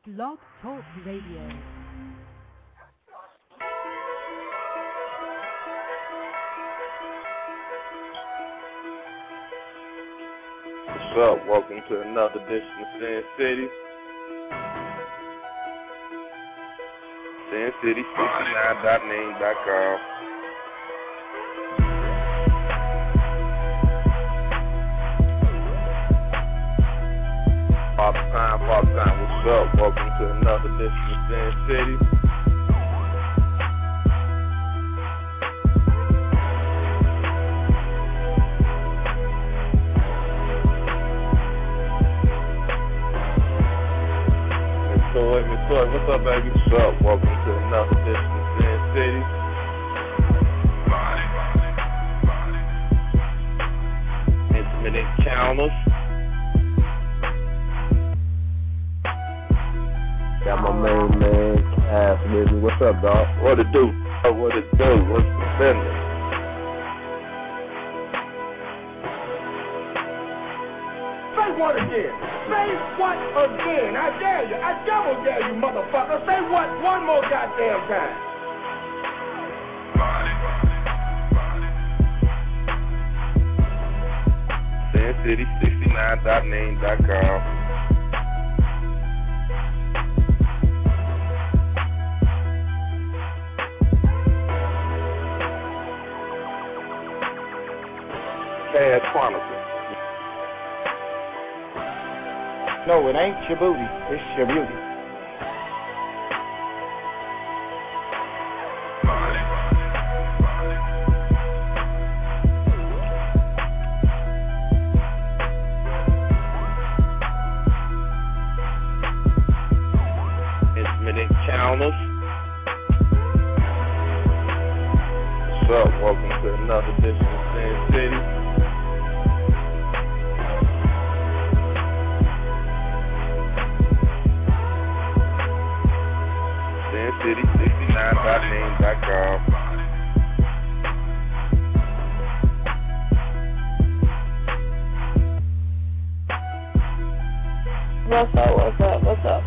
Blog Talk Radio. What's up? Welcome to another edition of Sin City. SinCity69.name.com. Father Time, what's up? Welcome to another edition of Sin City. Miss Toy, what's up, baby? What's up? Welcome to another edition of Sin City. Intimate Encounters. Got my main man, Cass with me. What's up, dog? What it do? What it do? What's the business? Say what again? Say what again? I dare you. I double dare you, motherfucker. Say what one more goddamn time. SinCity69.name.com. Cash Chronicles. No, it ain't your booty. It's your beauty. Intimate Encounters. What's up? Welcome to another edition of Sin City. SinCity69.name.com. What's up, what's up, what's up?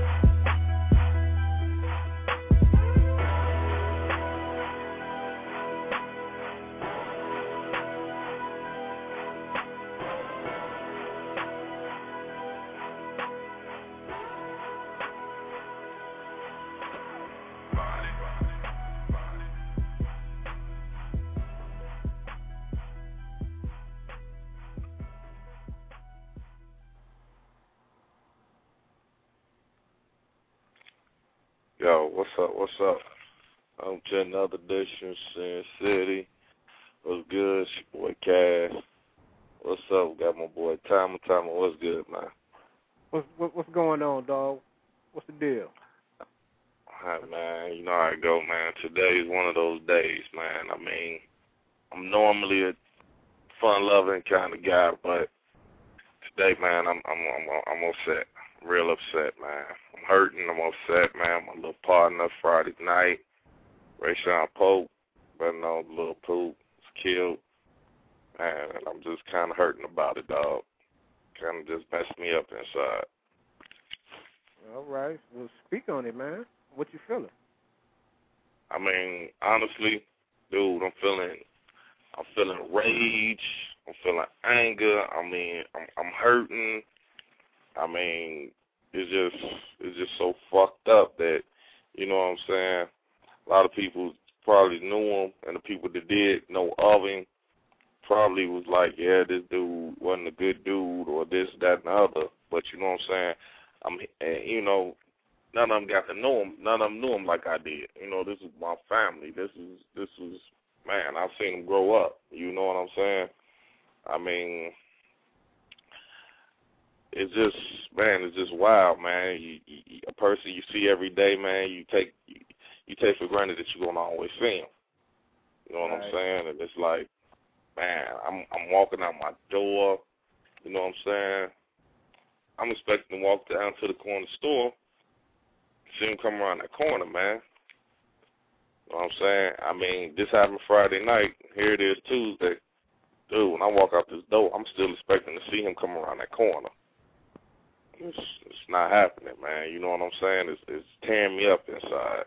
Yo, what's up? What's up? I'm to another edition of Sin City. What's good? It's your boy Cash. What's up? Got my boy Timer. What's good, man? What's going on, dog? What's the deal? Alright, man. You know how it go, man. Today is one of those days, man. I mean, I'm normally a fun-loving kind of guy, but today, man, I'm upset. Real upset, man. I'm hurting. I'm upset, man. My little partner Friday night, Rayshawn Pope, better known as Lil Poop, was killed. Man, and I'm just kind of hurting about it, dog. Kind of just messed me up inside. All right. Well, speak on it, man. What you feeling? I mean, honestly, dude, I'm feeling rage. I'm feeling anger. I mean, I'm hurting. I mean, it's just so fucked up that, you know what I'm saying, a lot of people probably knew him, and the people that did know of him probably was like, yeah, this dude wasn't a good dude or this, that, and the other. But you know what I'm saying, you know, none of them got to know him. None of them knew him like I did. You know, this is my family. This is, man, I've seen him grow up. You know what I'm saying? I mean, it's just, man, it's just wild, man. A person you see every day, man, you take for granted that you're gonna always see him. You know what I'm saying? And it's like, man, I'm walking out my door. You know what I'm saying? I'm expecting to walk down to the corner store, see him come around that corner, man. You know what I'm saying? I mean, this happened Friday night. Here it is Tuesday. Dude, when I walk out this door, I'm still expecting to see him come around that corner. it's not happening, man. You know what I'm saying? It's tearing me up inside.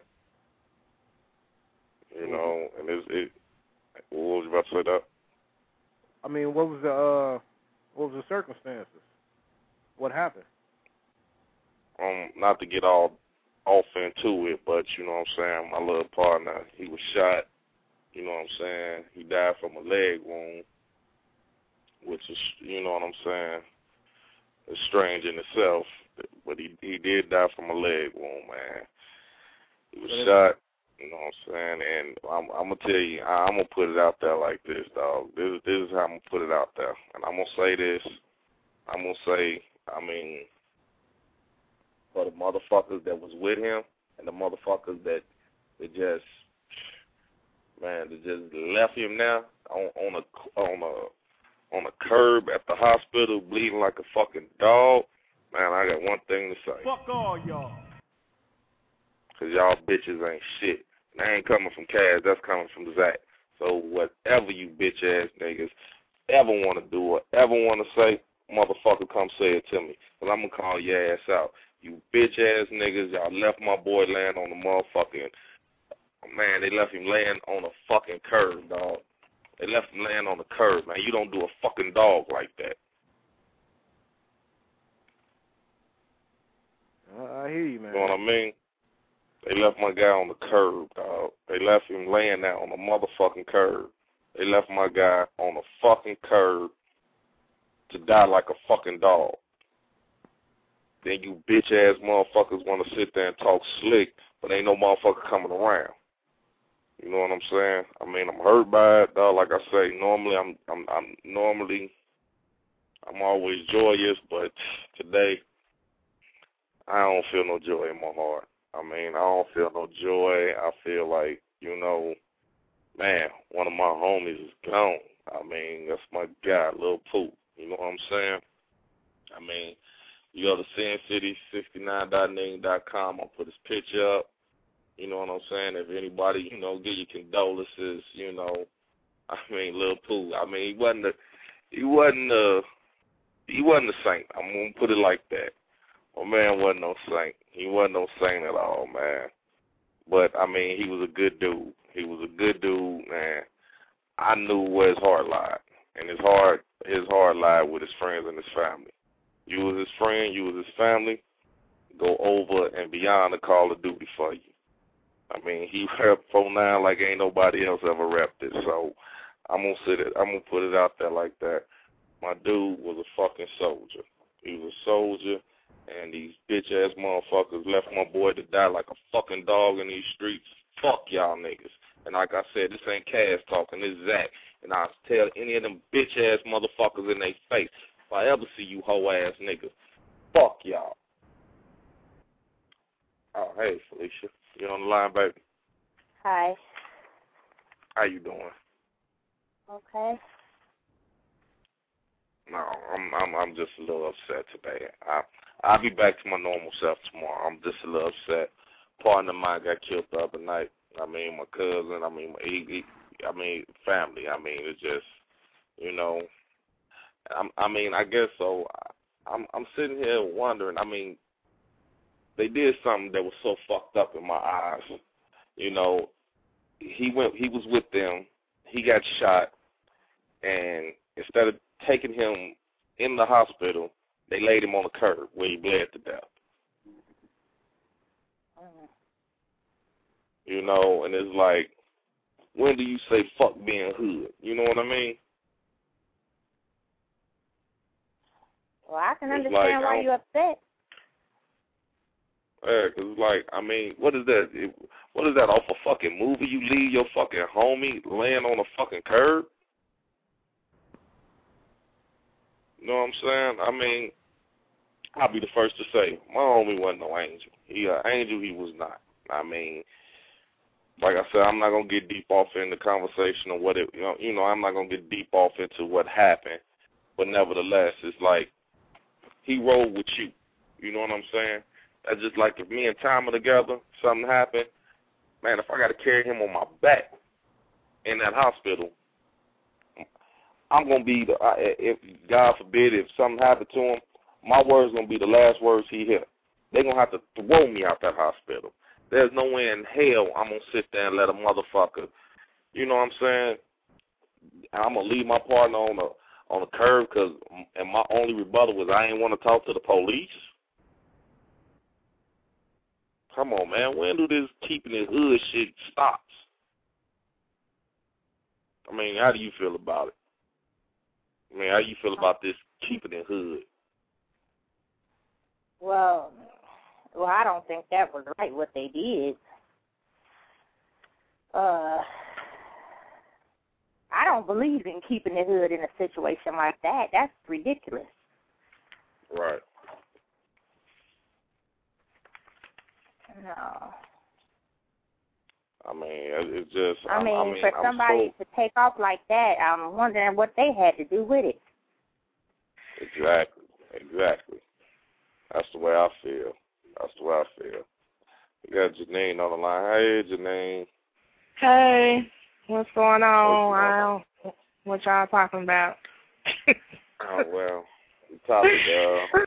You know, and what was you about to say, Doc? I mean, what was the circumstances? What happened? Not to get all off into it, but you know what I'm saying, my little partner, he was shot. You know what I'm saying? He died from a leg wound, which is, you know what I'm saying, it's strange in itself. But he did die from a leg wound, man. He was shot. You know what I'm saying? And I'm going to tell you, I'm going to put it out there like this, dog. This is how I'm going to put it out there. And I'm going to say this. I'm going to say, I mean, for the motherfuckers that was with him and the motherfuckers that just, man, that just left him now on a curb at the hospital bleeding like a fucking dog, man, I got one thing to say. Fuck all y'all. Because y'all bitches ain't shit. And that ain't coming from Kaz, that's coming from Zach. So whatever you bitch-ass niggas ever want to do or ever want to say, motherfucker, come say it to me. Because I'm going to call your ass out. You bitch-ass niggas, y'all left my boy laying on the motherfucking, man, they left him laying on a fucking curb, dog. They left him laying on the curb, man. You don't do a fucking dog like that. I hear you, man. You know what I mean? They left my guy on the curb, dog. They left him laying there on the motherfucking curb. They left my guy on the fucking curb to die like a fucking dog. Then you bitch-ass motherfuckers want to sit there and talk slick, but ain't no motherfucker coming around. You know what I'm saying? I mean, I'm hurt by it, dog. Like I say, normally I'm always joyous, but today I don't feel no joy in my heart. I mean, I don't feel no joy. I feel like, you know, man, one of my homies is gone. I mean, that's my guy, Lil Poop. You know what I'm saying? I mean, you go to SinCity69.ning.com. I'll put his picture up. You know what I'm saying? If anybody, you know, give you condolences, you know, I mean, Lil Poop. I mean, he wasn't a saint. I'm gonna put it like that. My man wasn't no saint. He wasn't no saint at all, man. But I mean, he was a good dude. He was a good dude, man. I knew where his heart lied, and his heart lied with his friends and his family. You was his friend, you was his family. Go over and beyond the call of duty for you. I mean, he repped 4-9 like ain't nobody else ever repped it. So I'm gonna put it out there like that. My dude was a fucking soldier. He was a soldier, and these bitch-ass motherfuckers left my boy to die like a fucking dog in these streets. Fuck y'all niggas. And like I said, this ain't Kaz talking, this is Zach. And I'll tell any of them bitch-ass motherfuckers in their face, if I ever see you hoe-ass niggas, fuck y'all. Oh, hey, Felicia. You on the line, baby? Hi. How you doing? Okay. No, I'm just a little upset today. I'll be back to my normal self tomorrow. I'm just a little upset. Partner of mine got killed the other night. I mean, my cousin. I mean, family. I mean, it's just, you know. I mean, I guess so. I'm sitting here wondering. I mean, they did something that was so fucked up in my eyes. You know, he was with them. He got shot, and instead of taking him in the hospital, they laid him on the curb where he bled to death. You know, and it's like, when do you say fuck being hood? You know what I mean? Well, I can understand why you're upset. Yeah, because, like, I mean, what is that? What is that off a fucking movie? You leave your fucking homie laying on a fucking curb? You know what I'm saying? I mean, I'll be the first to say, my homie wasn't no angel. He an angel, he was not. I mean, like I said, I'm not going to get deep off in the conversation of what it, you know, I'm not going to get deep off into what happened. But nevertheless, it's like, he rode with you. You know what I'm saying? That's just like if me and Tom are together, something happened, man, if I got to carry him on my back in that hospital, I'm going to be, if God forbid, if something happened to him, my words going to be the last words he hear. They're going to have to throw me out that hospital. There's no way in hell I'm going to sit there and let a motherfucker, you know what I'm saying? I'm going to leave my partner on the curb and my only rebuttal was I ain't want to talk to the police. Come on, man. When do this keeping it hood shit stops? I mean, how do you feel about it? I mean, how do you feel about this keeping it hood? Well, I don't think that was right what they did. I don't believe in keeping it hood in a situation like that. That's ridiculous. Right. No. I mean, it's just... I mean, for somebody to take off like that, I'm wondering what they had to do with it. Exactly. That's the way I feel. We got Janine on the line. Hey, Janine. Hey, what's going on? What y'all talking about? Oh, well, the topic,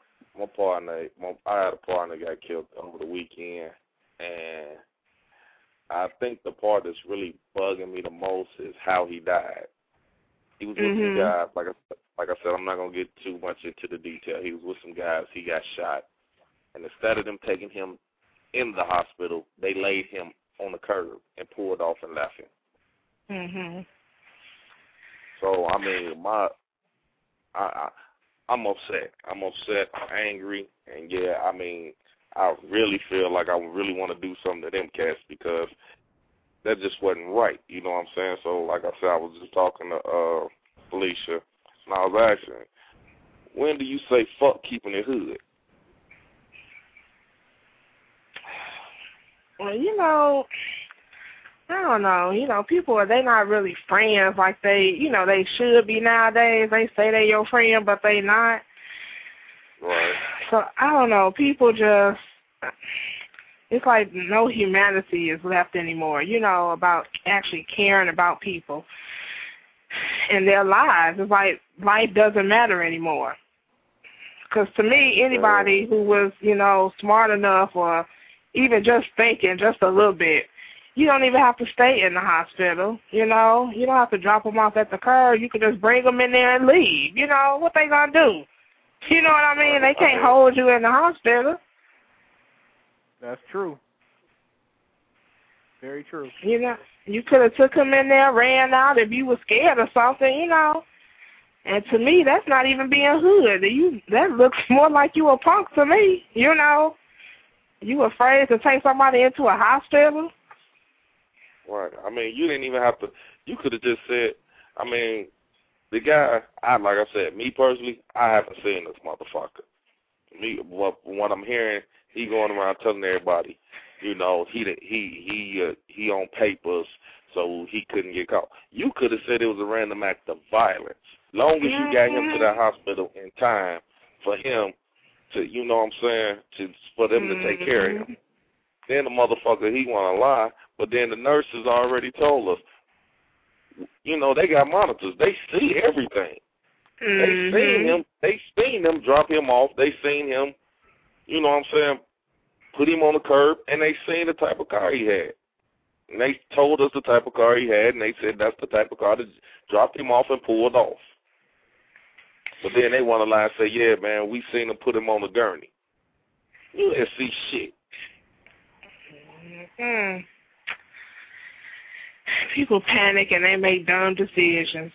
I had a partner got killed over the weekend, and I think the part that's really bugging me the most is how he died. He was with some guys, like I said, I'm not going to get too much into the detail. He was with some guys, he got shot, and instead of them taking him in the hospital, they laid him on the curb and pulled off and left him. So, I mean, I'm upset. I'm angry, and yeah, I mean, I really feel like I really want to do something to them cats because that just wasn't right. You know what I'm saying? So, like I said, I was just talking to Felicia, and I was asking, when do you say fuck keeping it hood? Well, you know, I don't know. You know, people, they not really friends like they should be nowadays. They say they your friend, but they not. Right. So, I don't know. People just, it's like no humanity is left anymore, you know, about actually caring about people and their lives. It's like life doesn't matter anymore. Because to me, anybody who was, you know, smart enough or even just thinking just a little bit, you don't even have to stay in the hospital, you know. You don't have to drop them off at the curb. You can just bring them in there and leave. You know, what they going to do? You know what I mean? They can't hold you in the hospital. That's true. Very true. You know, you could have took him in there, ran out if you were scared or something, you know. And to me, that's not even being hood. That looks more like you a punk to me, you know. You afraid to take somebody into a hospital? Right. I mean, you didn't even have to. You could have just said, I mean, the guy, like I said, me personally, I haven't seen this motherfucker. What I'm hearing, he going around telling everybody, you know, he on papers, so he couldn't get caught. You could have said it was a random act of violence. Long as you got him to that hospital in time for him to, you know what I'm saying, for them to take care of him. Then the motherfucker, he want to lie, but then the nurses already told us, you know, they got monitors. They see everything. They seen him drop him off. They seen him, you know what I'm saying, put him on the curb, and they seen the type of car he had. And they told us the type of car he had, and they said that's the type of car that dropped him off and pulled off. But then they want to lie and say, yeah, man, we seen him put him on the gurney. You didn't see shit. People panic and they make dumb decisions.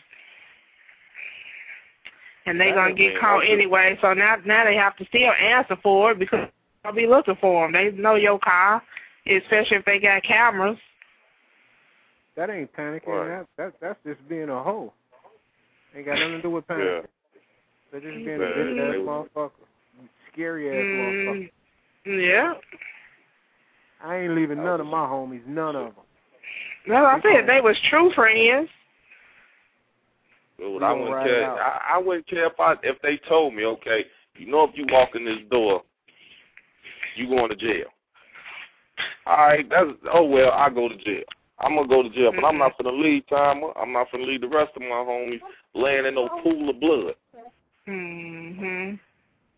And they're going to get caught anyway, so now they have to still answer for it because they'll be looking for them. They know your car, especially if they got cameras. That ain't panicking. Right. That's just being a hoe. Ain't got nothing to do with panicking. Yeah. They're just being a bitch-ass motherfucker. Scary-ass motherfucker. Yeah. I ain't leaving none of my homies, none of them. Well, I said they was true friends. Dude, I wouldn't care if they told me, okay, you know, if you walk in this door, you going to jail. All right, I go to jail. I'm going to go to jail, but I'm not going to leave Timer. I'm not going to leave the rest of my homies laying in no pool of blood.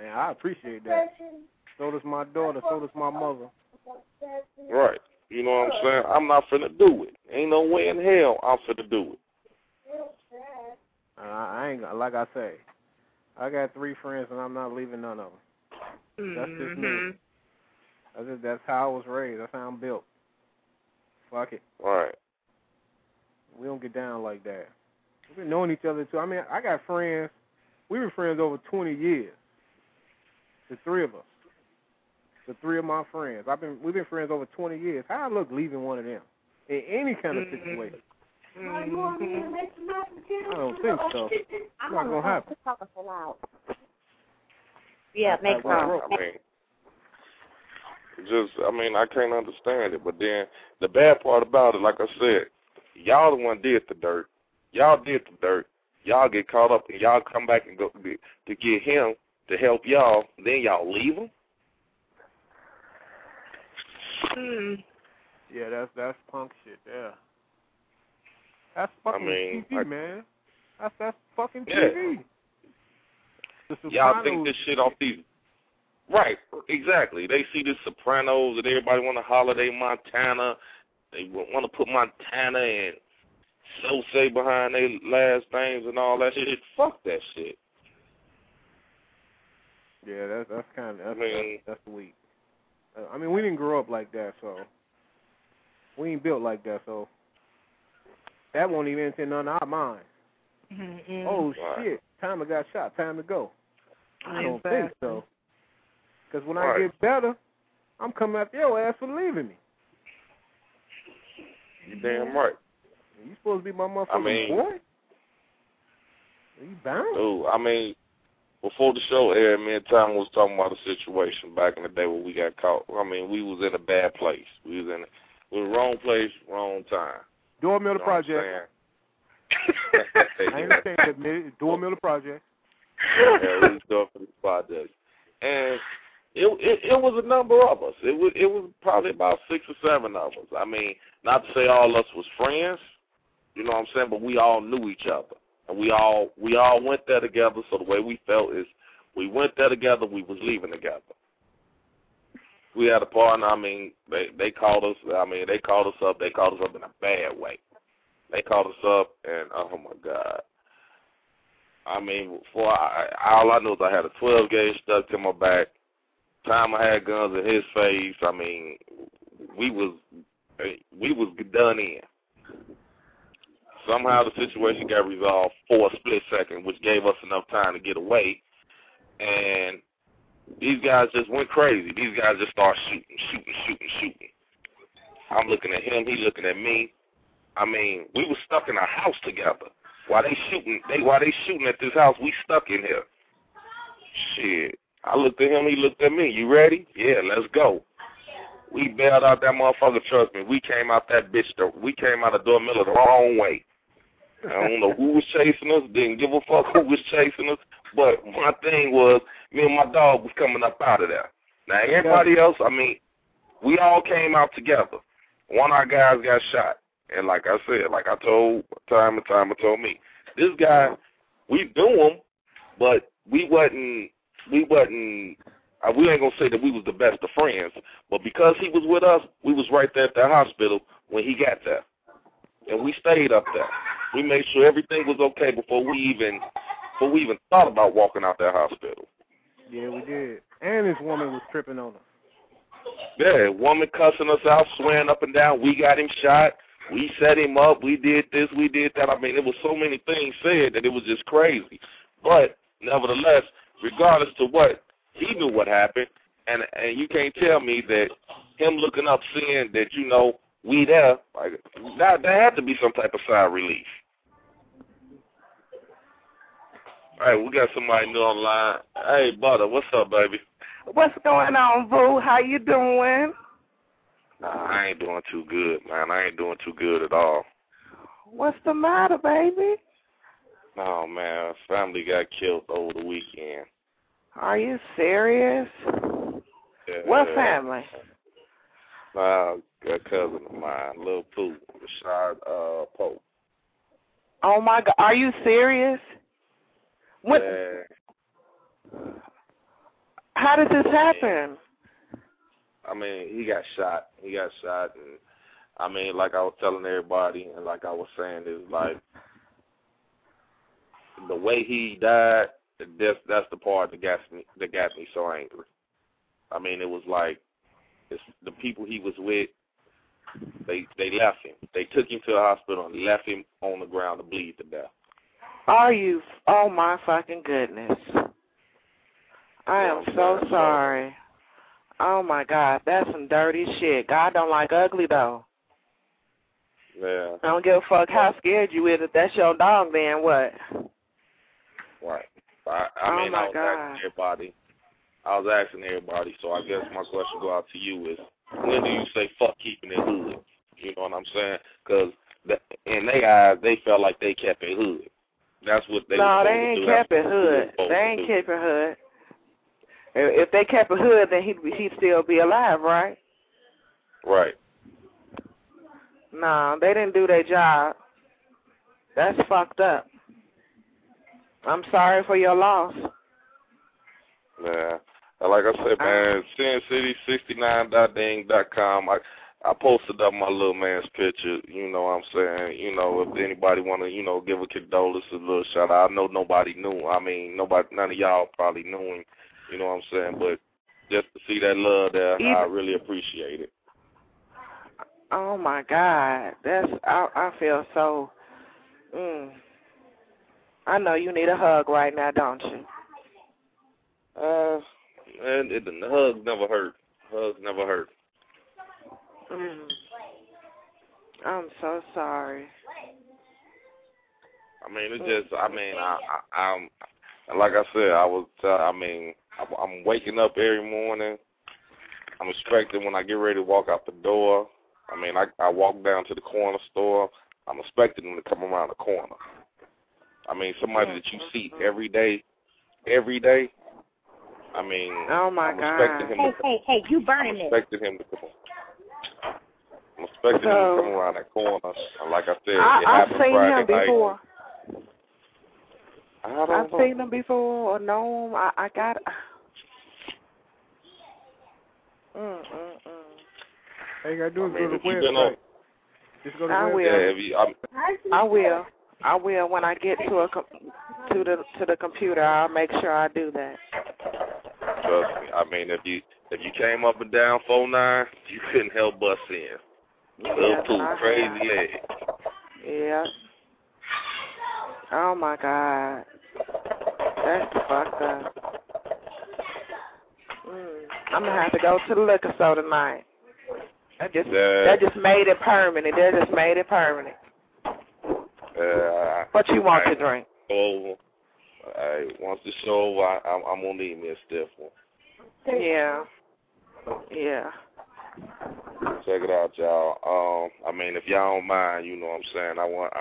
And I appreciate that. So does my daughter. So does my mother. Right. You know what I'm saying? I'm not finna do it. Ain't no way in hell I'm finna do it. I ain't, like I say, I got 3 friends and I'm not leaving none of them. That's just me. That's how I was raised. That's how I'm built. Fuck it. Right. We don't get down like that. We've been knowing each other too. I mean, I got friends. We were friends over 20 years. The 3 of us. The 3 of my friends. We've been friends over 20 years. How I look leaving one of them in any kind of situation? I don't think so. It's not gonna happen. Yeah, make sense. I can't understand it. But then the bad part about it, like I said, y'all the one did the dirt. Y'all did the dirt. Y'all get caught up and y'all come back and go to get him to help y'all. Then y'all leave him. Yeah, that's punk shit. Yeah, that's fucking TV, man. That's fucking TV. Y'all think this shit off these? Right, exactly. They see the Sopranos and everybody want to holiday Montana. They want to put Montana and So-Say behind their last names and all that shit. Fuck that shit. Yeah, that's kind of that's weak. I mean, we didn't grow up like that, so we ain't built like that, so that won't even enter none of our minds. Oh shit! Timer got shot. Time to go. I don't think so. Because when I get better, I'm coming after your ass for leaving me. You damn right. You supposed to be my motherfucking boy? Are you bound? Before the show aired, me and Tom was talking about a situation back in the day where we got caught. We was in a bad place. We was in the wrong place, wrong time. Door Miller Project. I ain't saying that. Door Miller Project. Yeah, we was doing for the project. And it was a number of us. It was probably about 6 or 7 of us. I mean, not to say all of us was friends, you know what I'm saying, but we all knew each other. And we all went there together, so the way we felt is we went there together, we was leaving together. We had a partner, they called us, they called us up in a bad way. They called us up and, oh my God. All I knew is I had a 12 gauge stuck to my back. Time I had guns in his face. We was done in. Somehow the situation got resolved for a split second, which gave us enough time to get away. And these guys just went crazy. These guys just started shooting. I'm looking at him. He looking at me. We were stuck in a house together. While they shooting at this house, we stuck in here. Shit. I looked at him, he looked at me. You ready? Yeah, let's go. We bailed out that motherfucker, trust me. We came out of Door Miller the wrong way. I don't know who was chasing us, didn't give a fuck who was chasing us, but my thing was, me and my dog was coming up out of there. Now, everybody else, we all came out together. One of our guys got shot. And like I said, like I told time and time told me, this guy, we knew him, but we ain't gonna say that we was the best of friends, but because he was with us, we was right there at the hospital when he got there. And we stayed up there. We made sure everything was okay before we even thought about walking out that hospital. Yeah, we did. And this woman was tripping on us. Yeah, woman cussing us out, swearing up and down, we got him shot. We set him up. We did this. We did that. It was so many things said that it was just crazy. But nevertheless, regardless to what, he knew what happened, and you can't tell me that him looking up, seeing that we there, like there had to be some type of sigh of relief. All right, we got somebody new on the line. Hey, Butter, what's up, baby? What's going on, Boo? How you doing? Nah, I ain't doing too good, man. I ain't doing too good at all. What's the matter, baby? Oh, man, family got killed over the weekend. Are you serious? Yeah. What family? A cousin of mine, Lil Pooh, Rashad Pope. Oh, my God. Are you serious? What? Yeah. How did this happen? I mean, he got shot. And I mean, like I was telling everybody, and like I was saying, is like the way he died. That's the part that got me so angry. I mean, it was like the people he was with. They left him. They took him to the hospital and left him on the ground to bleed to death. Are you? Oh my fucking goodness! I am so sorry. Oh my God, that's some dirty shit. God don't like ugly though. Yeah. I don't give a fuck how scared you is. If that's your dog, then what? Right. I mean, I was asking everybody, so I guess my question go out to you is, when do you say fuck keeping it hood? You know what I'm saying? Because in their eyes, they felt like they kept it hood. That's what they No, they ain't kept it hood. They ain't kept it hood. If they kept it hood, then he'd still be alive, right? Right. No, they didn't do their job. That's fucked up. I'm sorry for your loss. Yeah. Like I said, man, SinCity69.ding.com. I posted up my little man's picture, you know what I'm saying? You know, if anybody want to, you know, give a condolence, a little shout out. I know nobody knew. I mean, none of y'all probably knew him, you know what I'm saying? But just to see that love there, I really appreciate it. Oh, my God. I feel so, I know you need a hug right now, don't you? And the hugs never hurt. Hugs never hurt. I'm so sorry. I mean, it's just, I mean, I'm like I said, I'm waking up every morning. I'm expecting when I get ready to walk out the door. I mean, I walk down to the corner store. I'm expecting them to come around the corner. I mean, somebody that you see every day. I mean, oh my God. Hey, you burning it. I'm expecting him to come around that corner. And like I said, I've seen him before. I've seen him before or know him. I got. All you gotta do is go to the website. Just go to the website. I will when I get to the computer. I'll make sure I do that. Trust me. I mean, if you came up and down 4-9, you couldn't help but see him. Little poo, crazy leg. Yeah. Oh my God. That's fucked up. I'm gonna have to go to the liquor store tonight. That just made it permanent. They just made it permanent. What you want to drink? Over. Once the show over, I'm gonna need me a stiff one. Yeah. Check it out, y'all. I mean, if y'all don't mind, you know what I'm saying.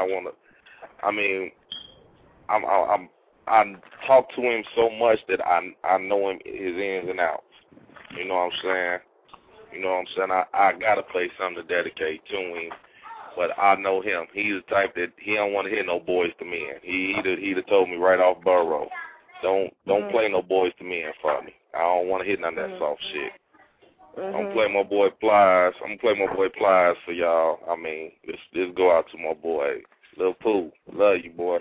I talk to him so much that I know him his ins and outs. You know what I'm saying. I gotta play something to dedicate to him. But I know him. He's the type that he don't want to hear no boys to men. He'd have told me right off Burrow, don't play no boys to men for me. I don't want to hear none of that soft shit. I'm gonna play my boy Plies. I'm gonna play my boy Plies for y'all. I mean, this go out to my boy Lil Pooh. Love you, boy.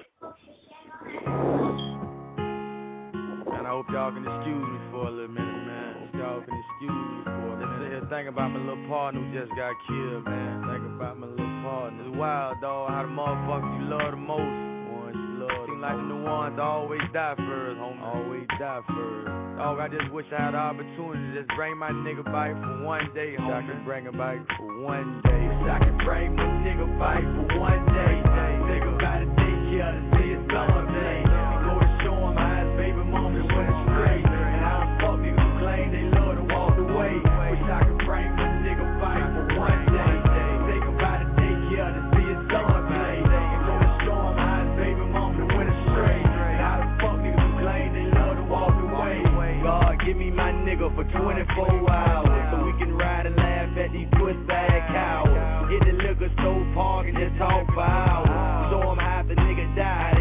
And I hope y'all can excuse me for a little minute, man. Y'all can excuse me for a minute. Just sit here thinking about my little partner who just got killed, man. Thinking about my little partner. It's wild, dog, how the motherfuckers you love the most. Ones you love. Seem like the ones always die first, homie. Always die first. Dog, I just wish I had the opportunity to just bring my nigga back for one day, homie. I can bring him back for one day. Wish I could bring my nigga back for one day. Think about it, take care to see his summer day. Go to show him how his baby mama went straight. And how the fuck niggas who claim they love to walk away. Wish I could bring my nigga back for one day. Think about it, take care to see his summer day. Go to show him how his baby mama went straight. And how the fuck niggas who claim they love to walk away. God, give me my nigga for 24 hours so we can ride and laugh at these pussy-ass cowards. Hit the liquor store park and just talk for hours. Show him how the nigga died.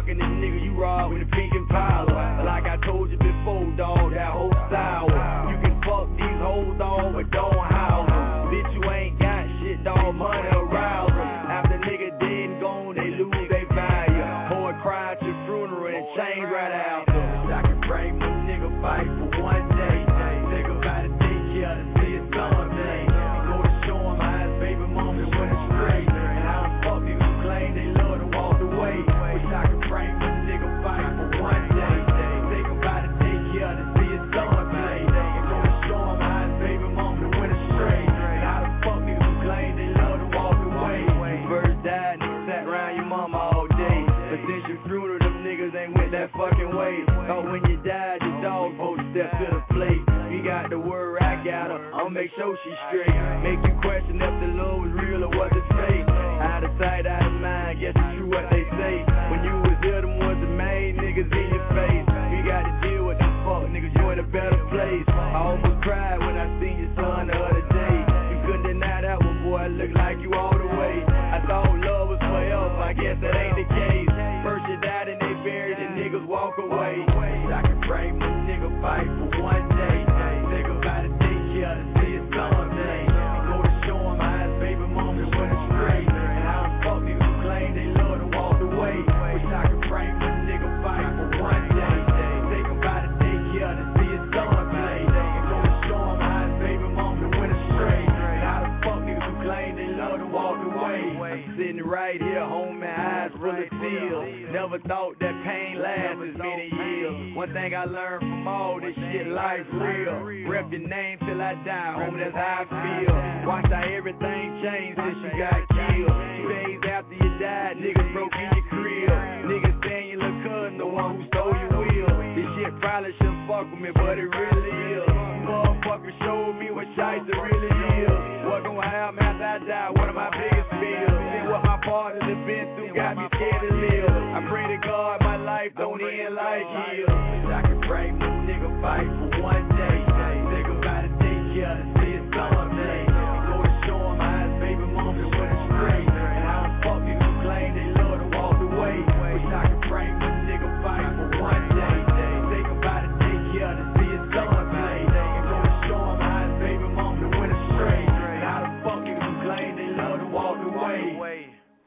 fucking this nigga you robbed with a pink Impala. Like I told you before, dog, that whole sour. You can fuck these hoes, dog, but don't house them. Bitch, you ain't got shit, dog, money around them. After nigga dead and gone, they lose their value. Boy cry at your funeral and change right after. I can bring my nigga fight for one day. Nigga gotta take care to see his son play. Go to show him how his baby mama went straight. And how the fuck niggas claim they love to walk away. Wish I could bring my nigga fight for one day. Nigga gotta take care to see his son play. And go to show him how his baby mama went straight. And how the fuck niggas claim they love to walk away. You first died and you sat around your mama all day. But since you threw to them niggas ain't went that fucking way. Cause when you died, your dog supposed to step to the plate. You got the word, I got her, I'll make sure she's straight. Make you question if the love was real or was it fake. Out of sight, out of mind, guess it's true what they say. When you was here, them was the main niggas in your face. You got to deal with them fuck niggas, you in a better place. I almost cried when I seen your son the other day. You couldn't deny that one, boy, look like you all the way. I thought love was forever, I guess that ain't the case. First you died and they buried and niggas walk away. I can bring my nigga fight for one day. Nigga gotta take care to see his son play. Go to show him how his baby mama went straight. And how the fuck niggas claim they love to walk away. Wish I could bring my nigga fight for one day. Nigga gotta take care to see his son play. Go to show him how his baby mama went straight. And how the fuck niggas claim they love to walk away. I'm sitting right here, home, my eyes full of tears. Never thought that pain lasts as many years. One thing I learned from all this shit, life's real. Rep your name till I die, homie, that's how I feel. Watch how everything changed since you got killed. 2 days after you died, niggas broke in your crib. Niggas saying your little cousin, the one who stole your wheel. This shit probably shouldn't fuck with me, but it really is. Motherfucker showed me what shites really is. What gon' happen after I die, one of my biggest fears. See what my partners have been through, got me scared to live. I pray to God my life don't end like his. I can bring my nigga fight for one day. Nigga gotta take care to see his son play. Go to show him how his baby mama went straight. And how the fuck niggas claim they love to walk away. Wish I could bring my nigga fight for one day. Nigga gotta take care to see his son play. Go to show him how his baby mama went straight. And how the fuck niggas claim they love to walk away.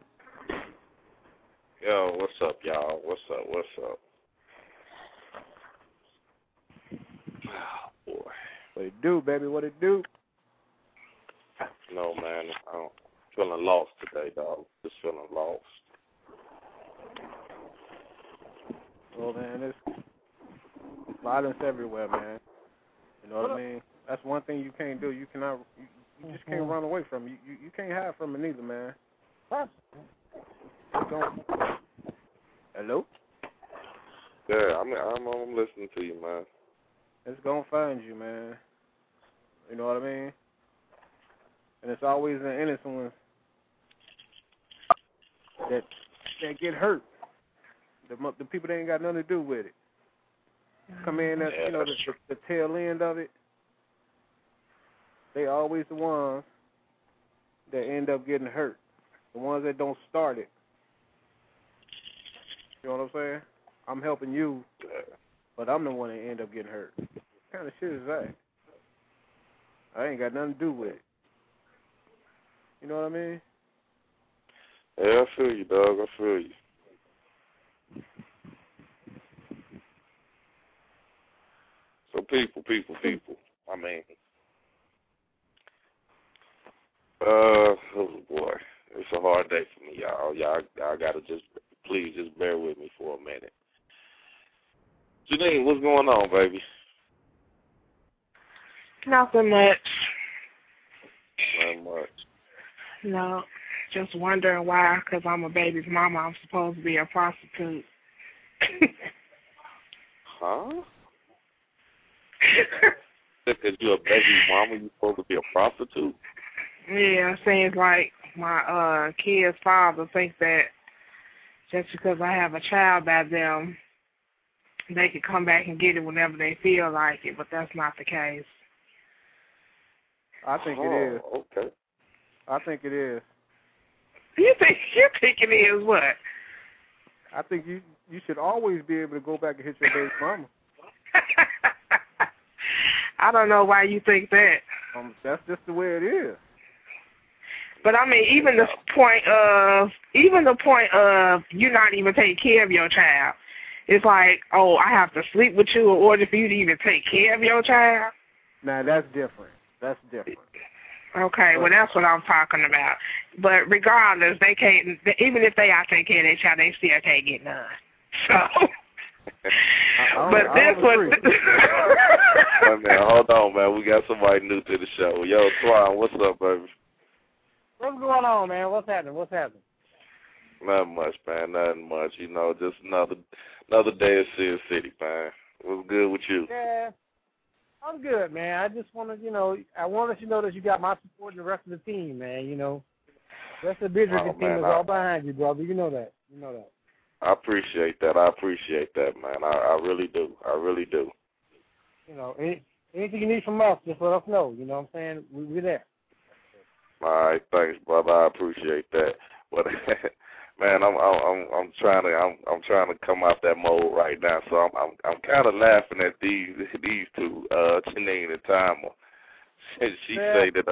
Yo, what's up, y'all? What's up? Oh, boy. What it do, baby? What it do? No, man, I'm feeling lost today, dog. Just feeling lost. Well, man, it's violence everywhere, man. You know what I mean? That's one thing you can't do. You cannot. You just can't run away from it. You can't hide from it neither, man. Hello? Yeah, I'm listening to you, man. It's gonna find you, man. You know what I mean? And it's always the innocent ones that get hurt. The people that ain't got nothing to do with it. Come in at the tail end of it. They always the ones that end up getting hurt. The ones that don't start it. You know what I'm saying? I'm helping you, but I'm the one that end up getting hurt. What kind of shit is that? I ain't got nothing to do with it. You know what I mean? Yeah, I feel you, dog. I feel you. So people. I mean, oh boy, it's a hard day for me, y'all. Y'all gotta please just bear with me for a minute. Janine, what's going on, baby? Nothing much. Not much. No, just wondering why, because I'm a baby's mama, I'm supposed to be a prostitute. Huh? Because you're a baby's mama, you're supposed to be a prostitute? Yeah, it seems like my kid's father thinks that just because I have a child by them, they can come back and get it whenever they feel like it, but that's not the case. I think it is. Okay. I think it is. You think it is what? I think you should always be able to go back and hit your baby mama. I don't know why you think that. That's just the way it is. But I mean, even the point of you not even taking care of your child. It's like, oh, I have to sleep with you in order for you to even take care of your child. Nah, that's different. That's different. Okay, well, that's what I'm talking about. But regardless, they can't. Even if they are taking care of their child, they still can't get none. So. But this one. Wait, man, hold on, man. We got somebody new to the show. Yo, Twan, what's up, baby? What's going on, man? What's happening? Nothing much, man. Nothing much. You know, just another day at Seal City, man. What's good with you? Yeah, I'm good, man. I just want to, I want to let you know that you got my support and the rest of the team, man. The rest of the business team is all behind you, brother. You know that. I appreciate that. Man. I really do. Anything you need from us, just let us know. You know what I'm saying? We're there. All right, thanks, brother. I appreciate that. But man, I'm trying to come out that mode right now. So I'm kind of laughing at these two, Janine and Timer. She say that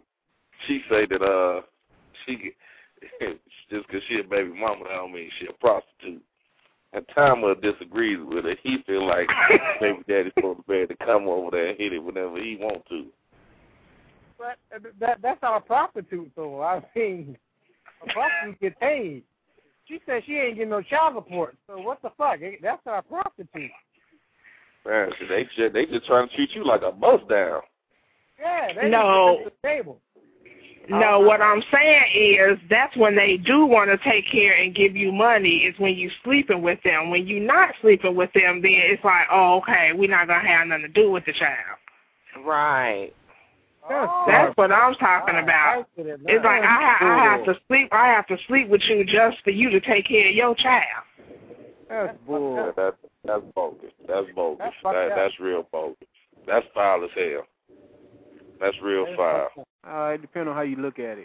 just because she a baby mama, that don't mean she a prostitute. And Timer disagrees with it. He feel like baby daddy's supposed to be able to come over there and hit it whenever he want to. But that's not a prostitute, though. I mean, a prostitute get paid. She said she ain't getting no child support. So what the fuck? That's not a prostitute. Man, they just trying to treat you like a bust down. Yeah, they no. just the table. No, what I'm saying is that's when they do want to take care and give you money is when you sleeping with them. When you're not sleeping with them, then it's like, oh, okay, we're not going to have nothing to do with the child. Right. That's what I'm talking about. It's like I have to sleep with you just for you to take care of your child. That's bull. That's bogus. That's real bogus. That's foul as hell. That's real foul. It depends on how you look at it.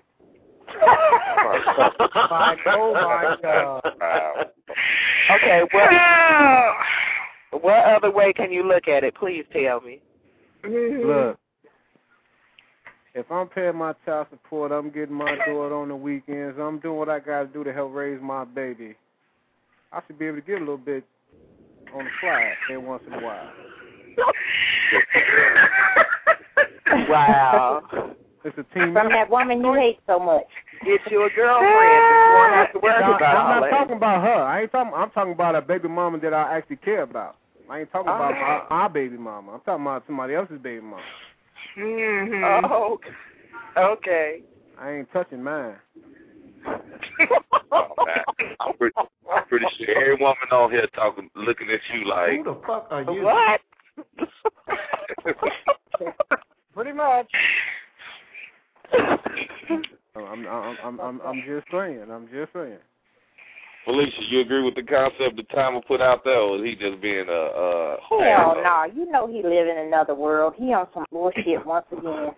Oh my God. Okay, what other way can you look at it? Please tell me. Look, if I'm paying my child support, I'm getting my daughter on the weekends, I'm doing what I got to do to help raise my baby, I should be able to get a little bit on the fly every once in a while. Wow. It's a team. From that woman you hate so much. It's your girlfriend. You won't have to worry about all I'm not that. talking about her. I'm talking about a baby mama that I actually care about. I ain't talking about my baby mama. I'm talking about somebody else's baby mama. Mm-hmm. Oh, okay. I ain't touching mine. Oh, man. I'm pretty sure every woman on here looking at you like, who the fuck are you? What? Pretty much. I'm just saying. Felicia, you agree with the concept that Timer put out there, or is he just being Hell no. You know he live in another world. He on some bullshit once again.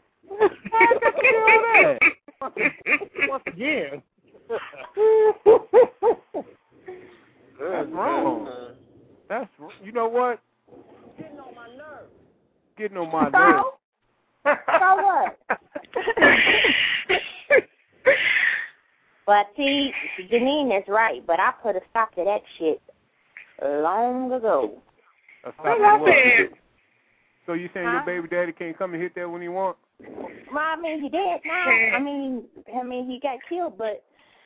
Once again. That's wrong. You know what? Getting on my nerves. So what? But see, Janine is right, but I put a stop to that shit long ago. So you saying your baby daddy can't come and hit that when he wants? Well, I mean, he did now. I mean, he got killed, but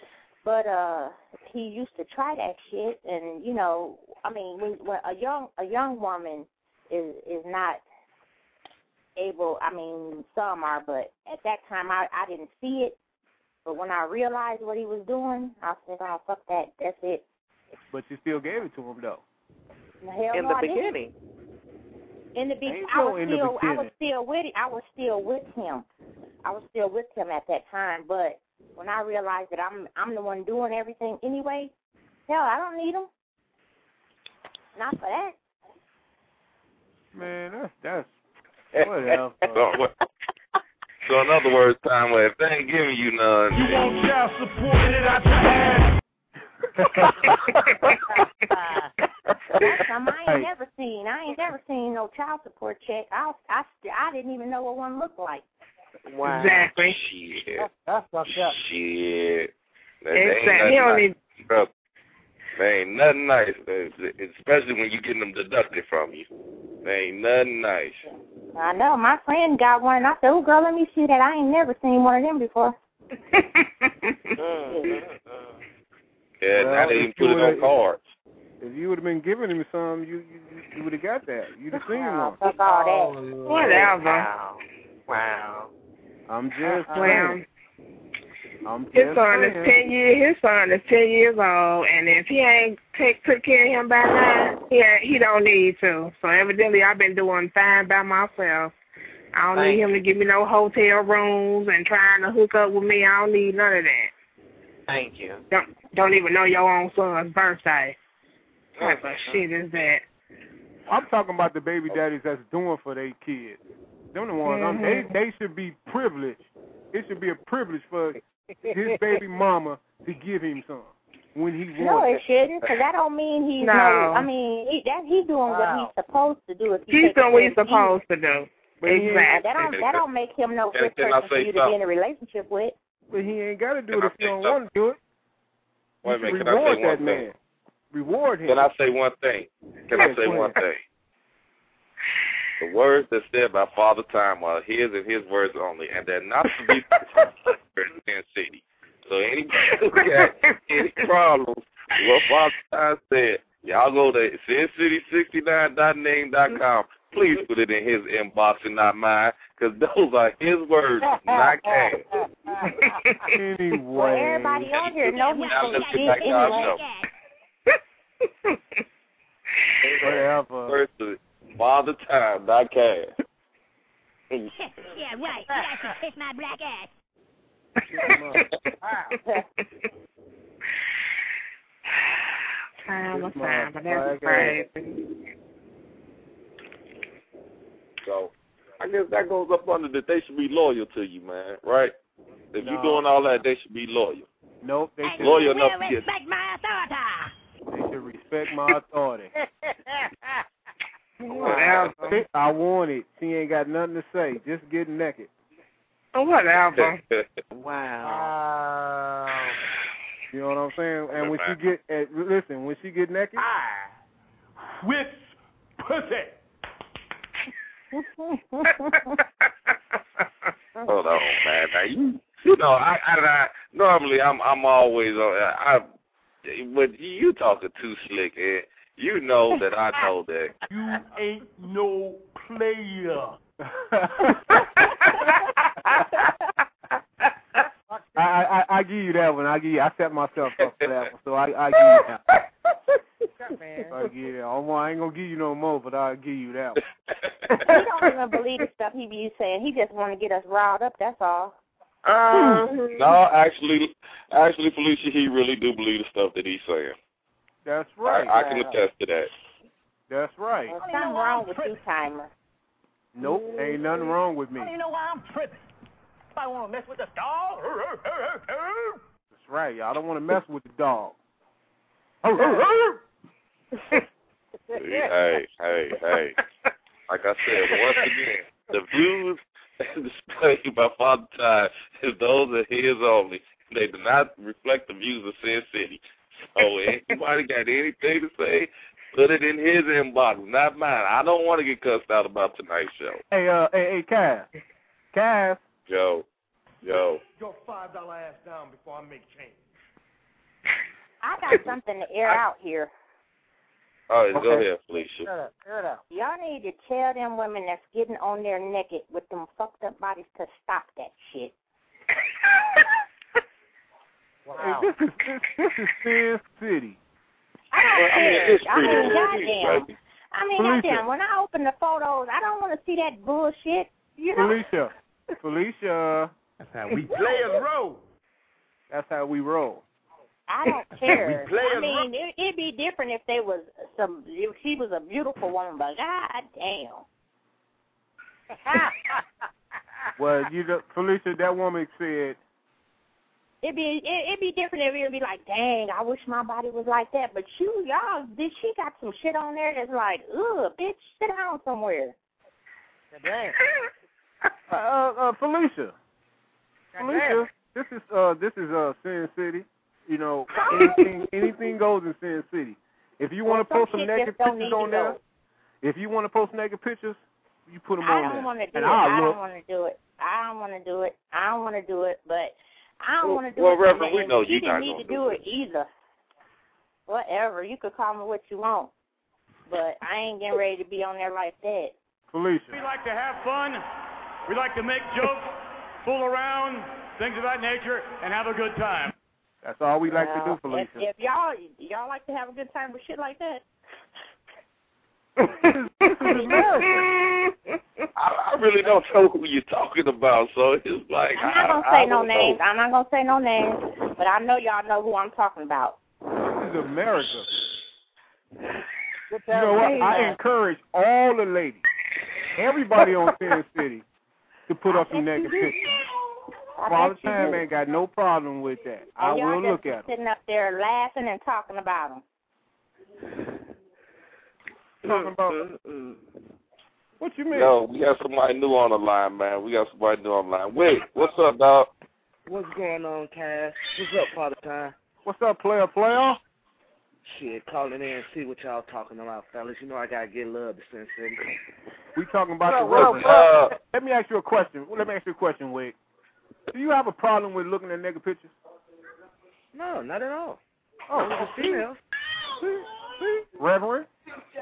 he used to try that shit, and I mean, when a young woman is not able. I mean, some are, but at that time I didn't see it. But when I realized what he was doing, I said, "Oh, fuck that. That's it." But you still gave it to him, though. Hell in no, the beginning. In the beginning, I was still with him. I was still with him at that time. But when I realized that I'm the one doing everything anyway, hell, I don't need him. Not for that. Man, that's whatever. So in other words, Timer, if they ain't giving you none, you want child support, it out your ass. I ain't never seen no child support check. I didn't even know what one looked like. Wow. Exactly. Shit. That's fucked up. Shit. Exactly. They ain't nothing nice, especially when you getting them deducted from you. They ain't nothing nice. I know. My friend got one, and I said, "Oh, girl, let me see that. I ain't never seen one of them before." Yeah, now they even put it on cards. If you would have been giving him some, you would have got that. You'd have seen one. Fuck all that. Whatever. Wow. I'm just Well, saying. his son is 10 years. His son is 10 years old, and if he ain't took care of him by now, he don't need to. So evidently, I've been doing fine by myself. I don't need him to give me no hotel rooms and trying to hook up with me. I don't need none of that. Thank you. Don't even know your own son's birthday. What type of shit is that? I'm talking about the baby daddies that's doing for their kids. Them the ones. They should be privileged. It should be a privilege for his baby mama to give him some when he wants. No, it shouldn't, because that don't mean he's he's doing what he's supposed to do. He's doing what he's supposed to do. Exactly. That don't make him no good person for you to be in a relationship with. But he ain't got to do it if he don't want to do it. Wait a minute, can reward I say one that thing? man. Reward him. Can I say one thing? The words that said by Father Time are his and his words only, and they're not to be in Sin City. So anybody who got any problems with what Father Time said, y'all go to sincity69.name.com. Please put it in his inbox and not mine, because those are his words, not Cass. Anyway. Well, everybody on here knows he's going to be anyway. Whatever. First of it, Father Time, not Cass. Yeah, right. You guys should kiss my black ass. Time, but that's crazy. So, I guess that goes up under that they should be loyal to you, man, right? If you're doing all that, they should be loyal. Nope, they should. Loyal enough to get. Respect my authority. They should respect my authority. Whatever. I want it. She ain't got nothing to say. Just get naked. Whatever. Wow. You know what I'm saying? And when she get, when she get naked, with pussy. Hold on, man. Now you know, I normally I'm always on. But you talking too slick, and you know that I know that. You ain't no player. I give you that one. I set myself up for that one, so I give you that one. I give you that. I ain't gonna give you no more, but I'll give you that one. He don't even believe the stuff he be saying. He just want to get us riled up. That's all. No, actually, Felicia, he really do believe the stuff that he's saying. That's right. I can attest to that. That's right. There's something wrong with you, Timer. Nope, ain't nothing wrong with me. You know why I'm tripping? If I want to mess with the dog. That's right. I don't want to mess with the dog. Hey. Like I said, once again, the views displayed by Father Time is those of his only. They do not reflect the views of Sin City. So anybody got anything to say, put it in his inbox, not mine. I don't want to get cussed out about tonight's show. Hey, Cass. Yo. Your $5 ass down before I make change. I got something to air out here. All right, go ahead, Felicia. Air it out. Y'all need to tell them women that's getting on there naked with them fucked up bodies to stop that shit. Wow. Hey, this is Sin City. Goddamn, when I open the photos, I don't want to see that bullshit. You know? Felicia. That's how we play and roll. That's how we roll. I don't care. I mean, it'd be different if if she was a beautiful woman, but goddamn. Well, Felicia, that woman said It'd be different if it'd be like, dang, I wish my body was like that. But y'all, she got some shit on there that's like, ugh, bitch, sit down somewhere. Damn. Felicia, this is Sin City. You know, anything goes in Sin City. If you want to post some naked pictures on there, if you want to post naked pictures, you put them on there. I don't want to do it. I don't want to do it. I don't want to do it. I don't want to do it. But I don't want to do it. Well, Reverend, we know you you're not didn't need going to do it either. Whatever. You could call me what you want. But I ain't getting ready to be on there like that. Felicia. We like to have fun. We like to make jokes, fool around, things of that nature, and have a good time. That's all we like to do, Felicia. If y'all like to have a good time with shit like that. I really don't know who you're talking about, so it's like I'm not gonna say no names. I'm not gonna say no names, but I know y'all know who I'm talking about. This is America. You know what? I encourage all the ladies, everybody on Sin City, to put up some naked pictures. Father Time ain't got no problem with that. I will look at them. Sitting up there laughing and talking about them. Talking about what you mean? Yo, we got somebody new on the line, man. Wait, what's up, dog? What's going on, Cass? What's up, Father Time? What's up, player? Shit, calling in and see what y'all talking about, fellas. You know I gotta get love to Sin City. We talking about the Reverend. Let me ask you a question. Wade. Do you have a problem with looking at naked pictures? No, not at all. Oh, the females. Reverend?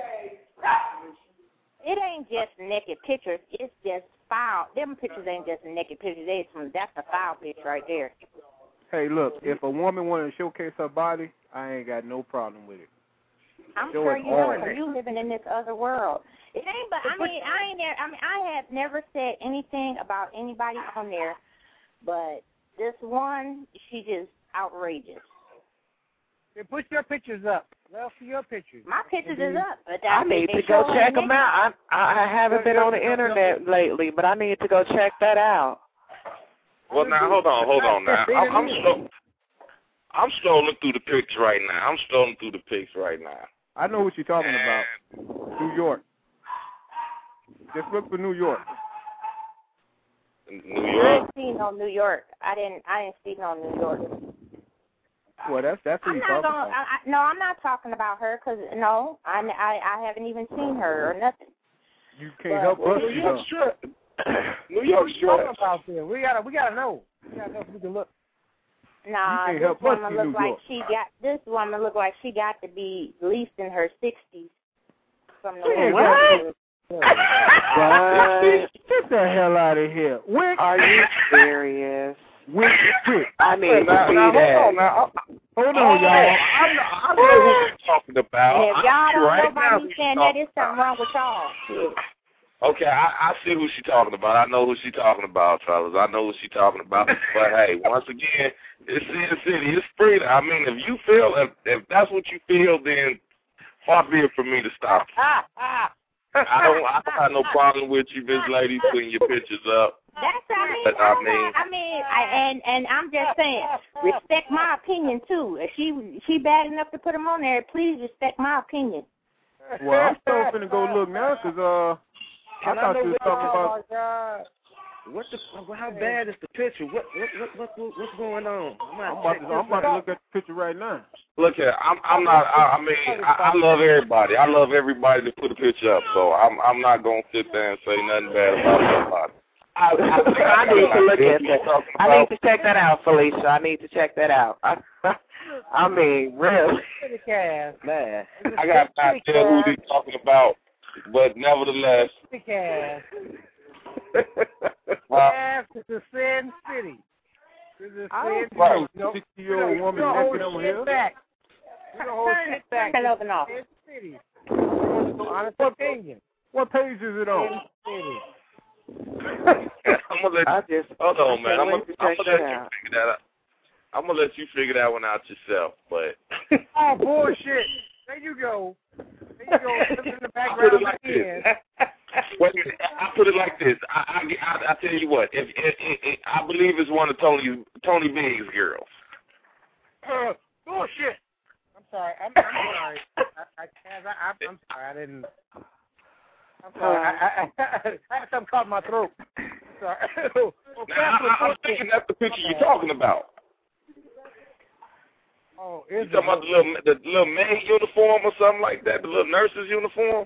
It ain't just naked pictures. It's just foul. Them pictures ain't just naked pictures. That's a foul picture right there. Hey, look, if a woman wanted to showcase her body, I ain't got no problem with it. I'm sure you know, because you living in this other world. It ain't, but I have never said anything about anybody on there, but this one, she just outrageous. Then put your pictures up. Well, see your pictures. My pictures is up. But I need to go check them out. I haven't been on the internet lately, but I need to go check that out. Well, now, hold on now. I'm strolling through the pics right now. I know what you're talking about. New York. Just look for New York. New I York? didn't see no New York. I didn't see no New York. Well, that's who you're talking about. No, I'm not talking about her because, no, I haven't even seen her or nothing. You can't help but see her. New York strip. About there. We gotta know. We gotta know if we can look. Nah, this woman look like she got to be at least in her 60s. From the what? Get the hell out of here. Wick. Are you serious? Wick. I need to see that. Hold on, y'all. I know who you're talking about. And if y'all don't know by me saying that, there's something wrong with y'all. Okay, I see who she's talking about. I know who she's talking about, fellas. I know who she's talking about. But, hey, once again, it's Sin City. It's freedom. I mean, if you feel, if that's what you feel, then far be it for me to stop. I don't have no problem with you, Miss Lady, putting your pictures up. And I'm just saying, respect my opinion, too. If she bad enough to put them on there, please respect my opinion. Well, I'm still finna go look now, because, I thought you was talking about. How bad is the picture? What's going on? I'm about to look at the picture right now. Look here, I love everybody. I love everybody to put a picture up, so I'm not gonna sit there and say nothing bad about anybody. I need to look at that. I need to check that out, Felicia. I need to check that out. I mean, really. Man. I got no idea who they're talking about, but nevertheless. Yes, it's a Sin City. It's a Sin City. 60-year-old woman naked over here. Turn it over now. Sin City. Honest opinion. What page is it on? Sin City. I'm gonna let you, hold on, man. I'm gonna let you figure that out. I'm gonna let you figure that one out yourself, but. Oh, bullshit. There you go. There you go. Listen in the background again. Wait a minute. I put it like this. I tell you what. If I believe it's one of Tony Biggs' girls. Bullshit. I'm sorry. I'm sorry. I'm sorry. I didn't. I'm sorry. I had something caught in my throat. Sorry. I'm thinking that's the picture you're talking about. Oh, you talking about the little maid uniform or something like that? The little nurse's uniform?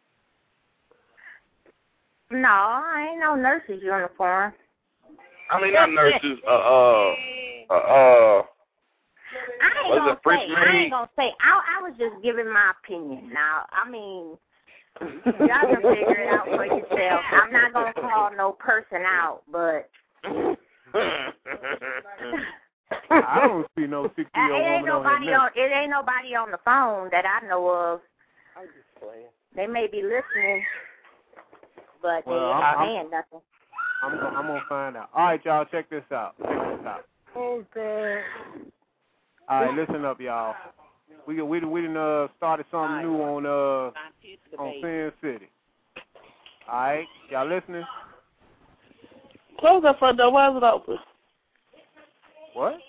No, I ain't no nurse's uniform. I mean, not nurses. I ain't gonna say. I was just giving my opinion. Now, I mean, y'all can figure it out for yourself. I'm not gonna call no person out, but I don't see no 60-year-old woman on here. It ain't nobody on the phone that I know of. I'm just playing. They may be listening, but they ain't saying nothing. I'm gonna find out. All right, y'all, check this out. Okay. All right, listen up, y'all. We done started something new on Sin City. All right, y'all listening? Close that front door. Why is it open? What?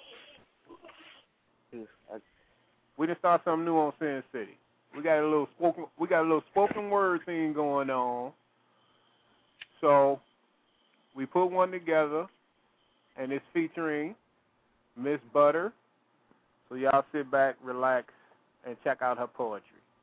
We done start something new on Sin City. We got a little spoken word thing going on. So we put one together, and it's featuring Miss Butter. So y'all sit back, relax, and check out her poetry.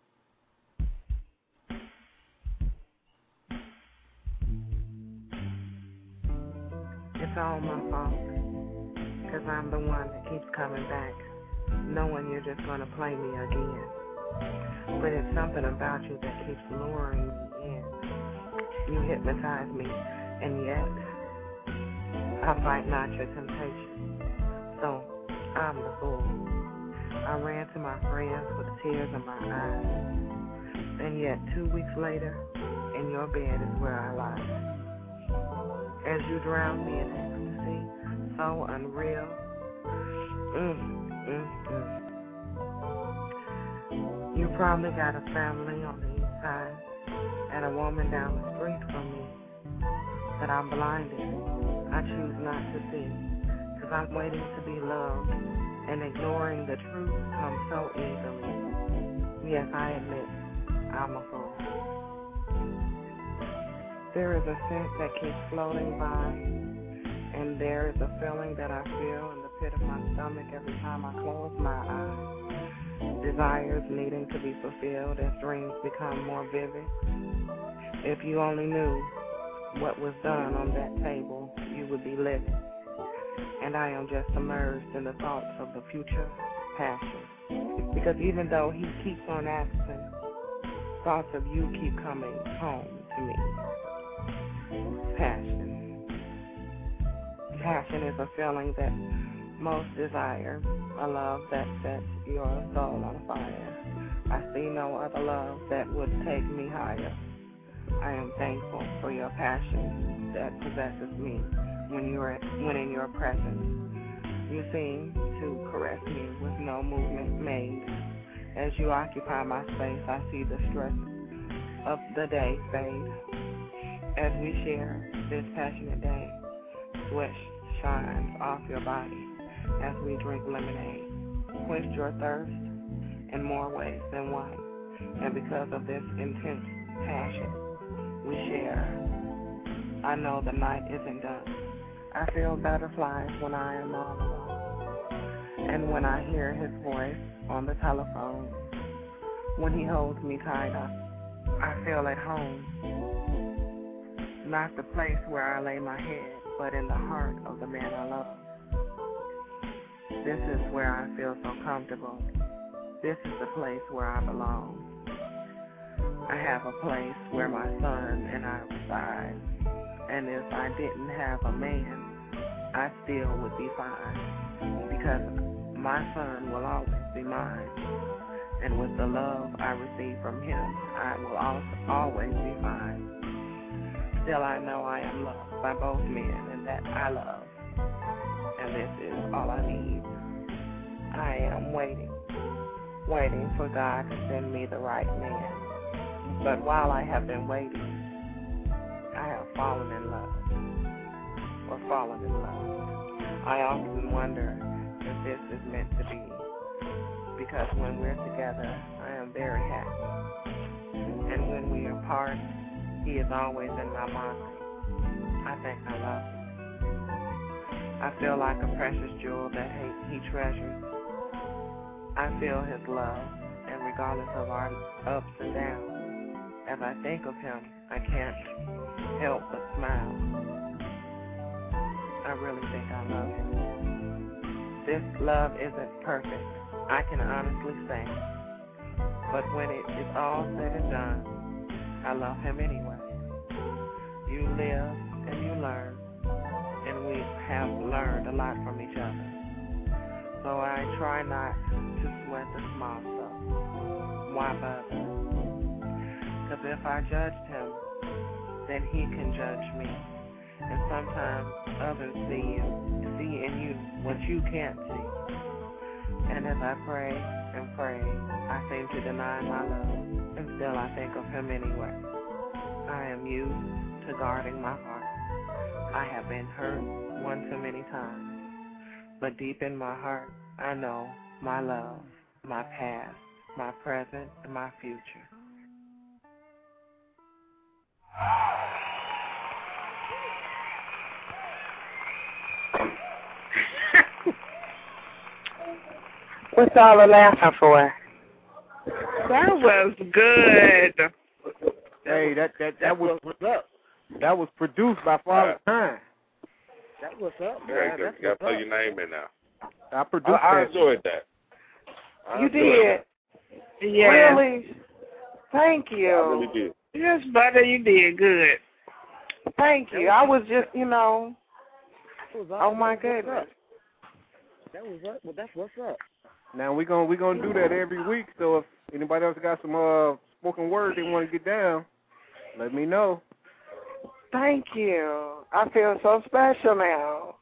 It's all my fault, 'cause I'm the one that keeps coming back, knowing you're just going to play me again. But it's something about you that keeps luring me in. You hypnotize me, and yet I fight not your temptation. So I'm the fool. I ran to my friends with tears in my eyes, and yet 2 weeks later, in your bed is where I lie. As you drown me in ecstasy, so unreal. You probably got a family on the east side, and a woman down the street from me. But I'm blinded. I choose not to see, 'cause I'm waiting to be loved, and ignoring the truth comes so easily. Yes, I admit, I'm a fool. There is a scent that keeps floating by, and there is a feeling that I feel in the pit of my stomach every time I close my eyes. Desires needing to be fulfilled as dreams become more vivid. If you only knew what was done on that table, you would be livid. And I am just immersed in the thoughts of the future passion. Because even though he keeps on asking, thoughts of you keep coming home to me. Passion. Passion is a feeling that most desire, a love that sets your soul on fire. I see no other love that would take me higher. I am thankful for your passion that possesses me when in your presence. You seem to caress me with no movement made. As you occupy my space, I see the stress of the day fade. As we share this passionate day, sweat shines off your body as we drink lemonade. Quench your thirst in more ways than one. And because of this intense passion we share, I know the night isn't done. I feel butterflies when I am all alone. And when I hear his voice on the telephone, when he holds me tied up, I feel at home. Not the place where I lay my head, but in the heart of the man I love. This is where I feel so comfortable. This is the place where I belong. I have a place where my son and I reside. And if I didn't have a man, I still would be fine. Because my son will always be mine. And with the love I receive from him, I will also always be fine. Still, I know I am loved by both men and that I love. And this is all I need. I am waiting for God to send me the right man. But while I have been waiting, I have fallen in love, or fallen in love. I often wonder if this is meant to be, because when we're together, I am very happy. And when we are apart, he is always in my mind. I think I love him. I feel like a precious jewel that he treasures. I feel his love, and regardless of our ups and downs, as I think of him, I can't help but smile. I really think I love him. This love isn't perfect, I can honestly say. But when it is all said and done, I love him anyway. You live and you learn, and we have learned a lot from each other. So I try not to sweat the small stuff. Why bother? Because if I judged him, then he can judge me. And sometimes others see in you what you can't see. And as I pray and pray, I seem to deny my love, and still I think of him anyway. I am used to guarding my heart. I have been hurt one too many times. But deep in my heart, I know my love, my past, my present, and my future. What's all the laughing for? That was good. Hey, that was what's up. That was produced by Father Time. That's what's up, You man. gotta put your name in now. I produced I that. enjoyed that. You did? Yeah. Really? Thank you. I really did. Yes, Butter, you did good. Thank you. I was just, oh my That's what's goodness. up. That was up. Well, that's what's up. Now we gonna do that every week. So if anybody else got some spoken word they want to get down, let me know. Thank you. I feel so special now.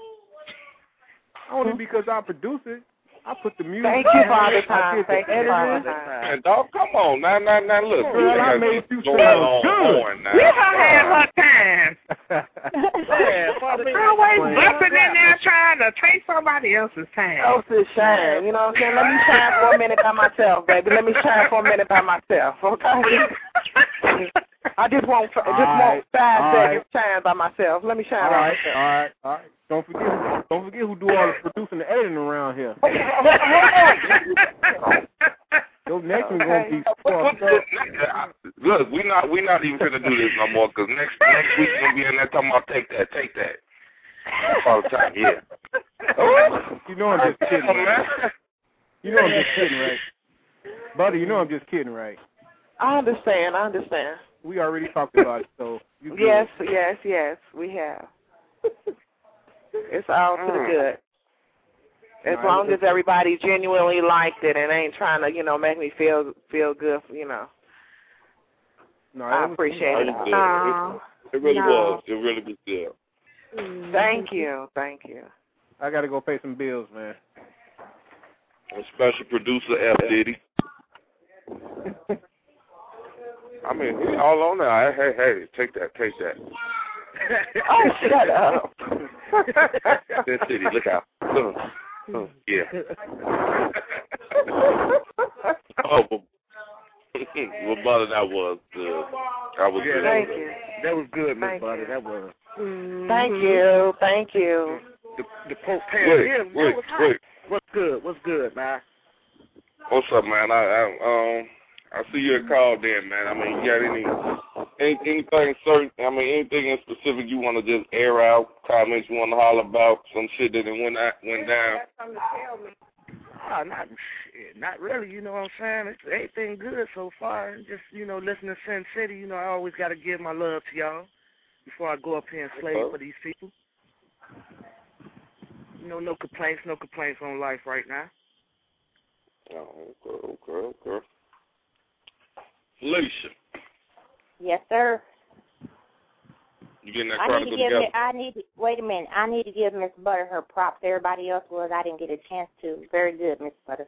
Only because I produce it. I put the music. Thank you, Father I Time. did the Thank you, editing. Father Time. Man, dog, come on. Now, look. Girl, I made you going sound on good. now. Let her have her time. Yeah, Father Time. Always busting in there trying to take somebody else's time. Else's shine. You know what I'm saying? Let me shine for a minute by myself, baby. Let me shine for a minute by myself, okay? I just want 5 seconds shine by myself. Let me shine by myself. All right. Don't forget who do all the producing and editing around here. Your next one's gonna be fucked up. Look, we not even gonna do this no more because next week we're gonna be in there talking about take that. All the time, yeah. You know I'm just kidding, right? You know I'm just kidding, right? Buddy, you know I'm just kidding, right? I understand. We already talked about it, so you good. Yes, we have. It's all to the good. As long as everybody genuinely liked it and ain't trying to, make me feel good, No, I appreciate it. It really was. It really was good. Thank you. I gotta go pay some bills, man. A special producer, F. Diddy. I mean, he all on there. Hey, take that. Oh, shut up. That city, look out. Yeah. Well, Butter, that was good. Thank you. That was good, Miss Butter. That was. Thank you. The Pope Pan. Wait. What's good, man? What's up, man? I see you called in, man. I mean, you got anything certain? I mean, anything in specific you want to just air out? Comments you want to holler about? Some shit that went down? Not really. You know what I'm saying? It's everything good so far. Just listening to Sin City. I always got to give my love to y'all before I go up here and slave for these people. No complaints on life right now. Oh, okay. Felicia. Yes, sir. You getting that chronicle together? Wait a minute. I need to give Miss Butter her props. Everybody else I didn't get a chance to. Very good, Miss Butter.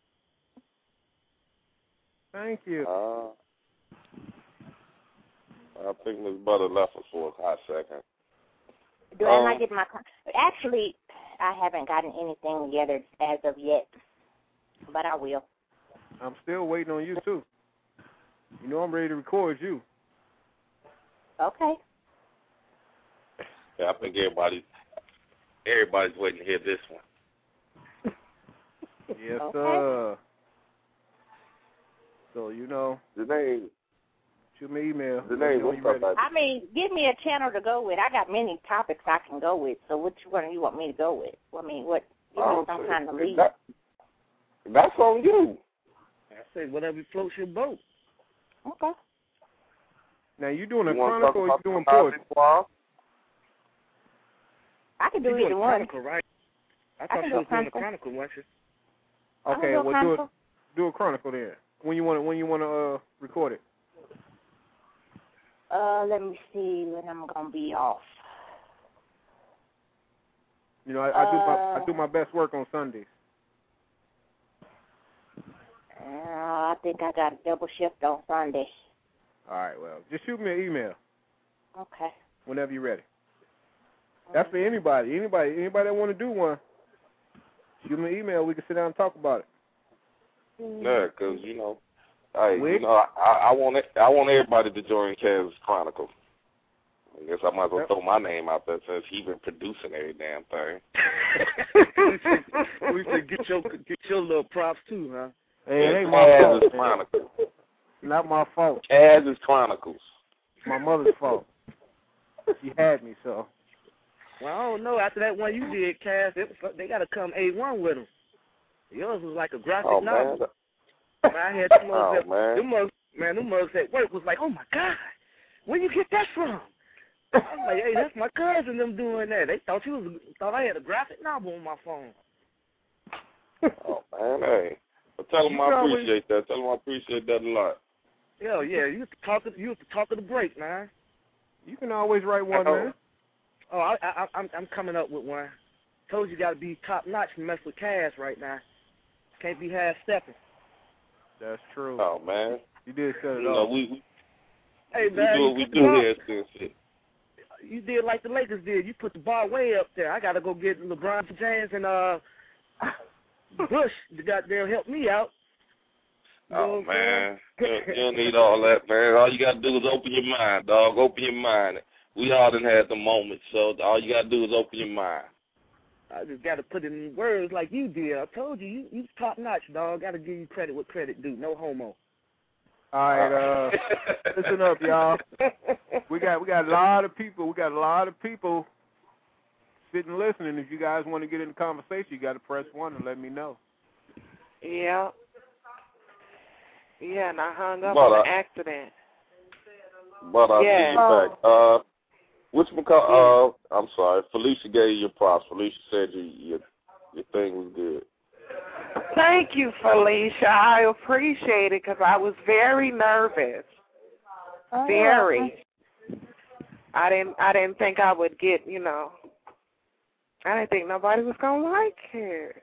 Thank you. I think Ms. Butter left us for a hot second. Do I not get my... Actually, I haven't gotten anything together as of yet, but I will. I'm still waiting on you, too. You know I'm ready to record you. Okay. Yeah, I think everybody's waiting to hear this one. Yes, sir. So, you know. Janae. Shoot me email. Janae, what's up? I mean, give me a channel to go with. I got many topics I can go with. So which one do you want me to go with? I mean, what? Give me some kind of lead. That's on you. I say whatever floats your boat. Okay. Now, you doing a chronicle or you doing poetry? I can do either one. Chronicle, right? I thought you was doing a chronicle, weren't you? Okay, well, do a chronicle then. When you want to record it? Let me see when I'm gonna be off. You know, I do my best work on Sundays. I think I got a double shift on Sunday. All right, well, just shoot me an email. Okay. Whenever you're ready. That's for anybody. Anybody that want to do one, shoot me an email. We can sit down and talk about it. Yeah, because, you know, I want everybody to join Kaz's Chronicle. I guess I might as well throw my name out there since he's been producing every damn thing. We should get your little props too, huh? Hey, it ain't my fault. Kaz's Chronicle. Not my fault. Kaz's Chronicles. It's my mother's fault. She had me, so. Well, I don't know. After that one you did, Kaz, they got to come A1 with them. Yours was like a graphic novel. Man. I had them mugs at work was like, oh my God, where you get that from? I was like, hey, that's my cousin them doing that. They thought I had a graphic novel on my phone. Oh man, hey. But tell them I appreciate that. Tell them I appreciate that a lot. Yeah, you used to talk of the break, man. You can always write one, man. Oh, I'm coming up with one. Told you got to be top notch to mess with Kaz right now. Can't be half stepping. That's true. Oh man, you did set it up. Hey man, we do here shit. You did like the Lakers did. You put the bar way up there. I gotta go get LeBron James and Bush to goddamn help me out. Oh man, you don't need all that, man. All you gotta do is open your mind, dog. Open your mind. We all done had the moment, so all you gotta do is open your mind. I just got to put it in words like you did. I told you, you top notch, dog. Got to give you credit what credit due. No homo. All right, listen up, y'all. We got a lot of people. We got a lot of people sitting listening. If you guys want to get in the conversation, you got to press 1 and let me know. Yeah. Yeah, and I hung up on an accident. But I'll get you back. I'm sorry. Felicia gave you your props. Felicia said your thing was good. Thank you, Felicia. I appreciate it because I was very nervous. Very. I didn't think I would get, I didn't think nobody was going to like it.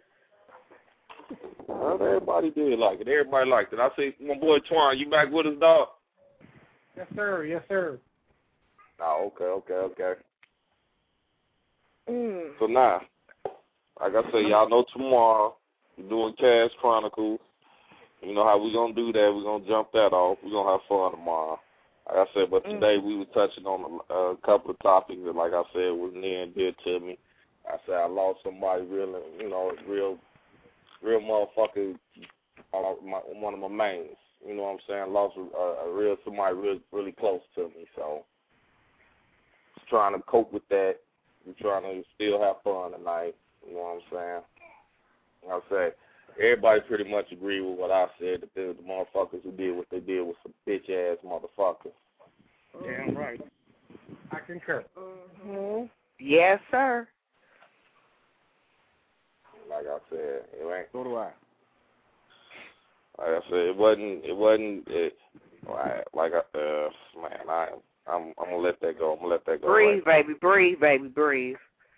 Well, everybody did like it. Everybody liked it. I see my boy Twan, you back with us, dog? Yes, sir. Yes, sir. Oh, okay. So now, like I said, y'all know tomorrow we're doing Kaz Chronicles. You know how we gonna do that? We're gonna jump that off. We're gonna have fun tomorrow. Like I said, but today we were touching on a couple of topics that, like I said, was near and dear to me. I said I lost somebody real motherfucker, one of my mains. You know what I'm saying? I lost somebody really close to me. So just trying to cope with that. I'm trying to still have fun tonight. You know what I'm saying? I say everybody pretty much agreed with what I said, that the motherfuckers who did what they did was some bitch-ass motherfuckers. Damn right. I concur. Mm-hmm. Yes, sir. Like I said, it ain't. So do I. Like I said, it wasn't. I'm gonna let that go. Breathe, right. baby. Breathe.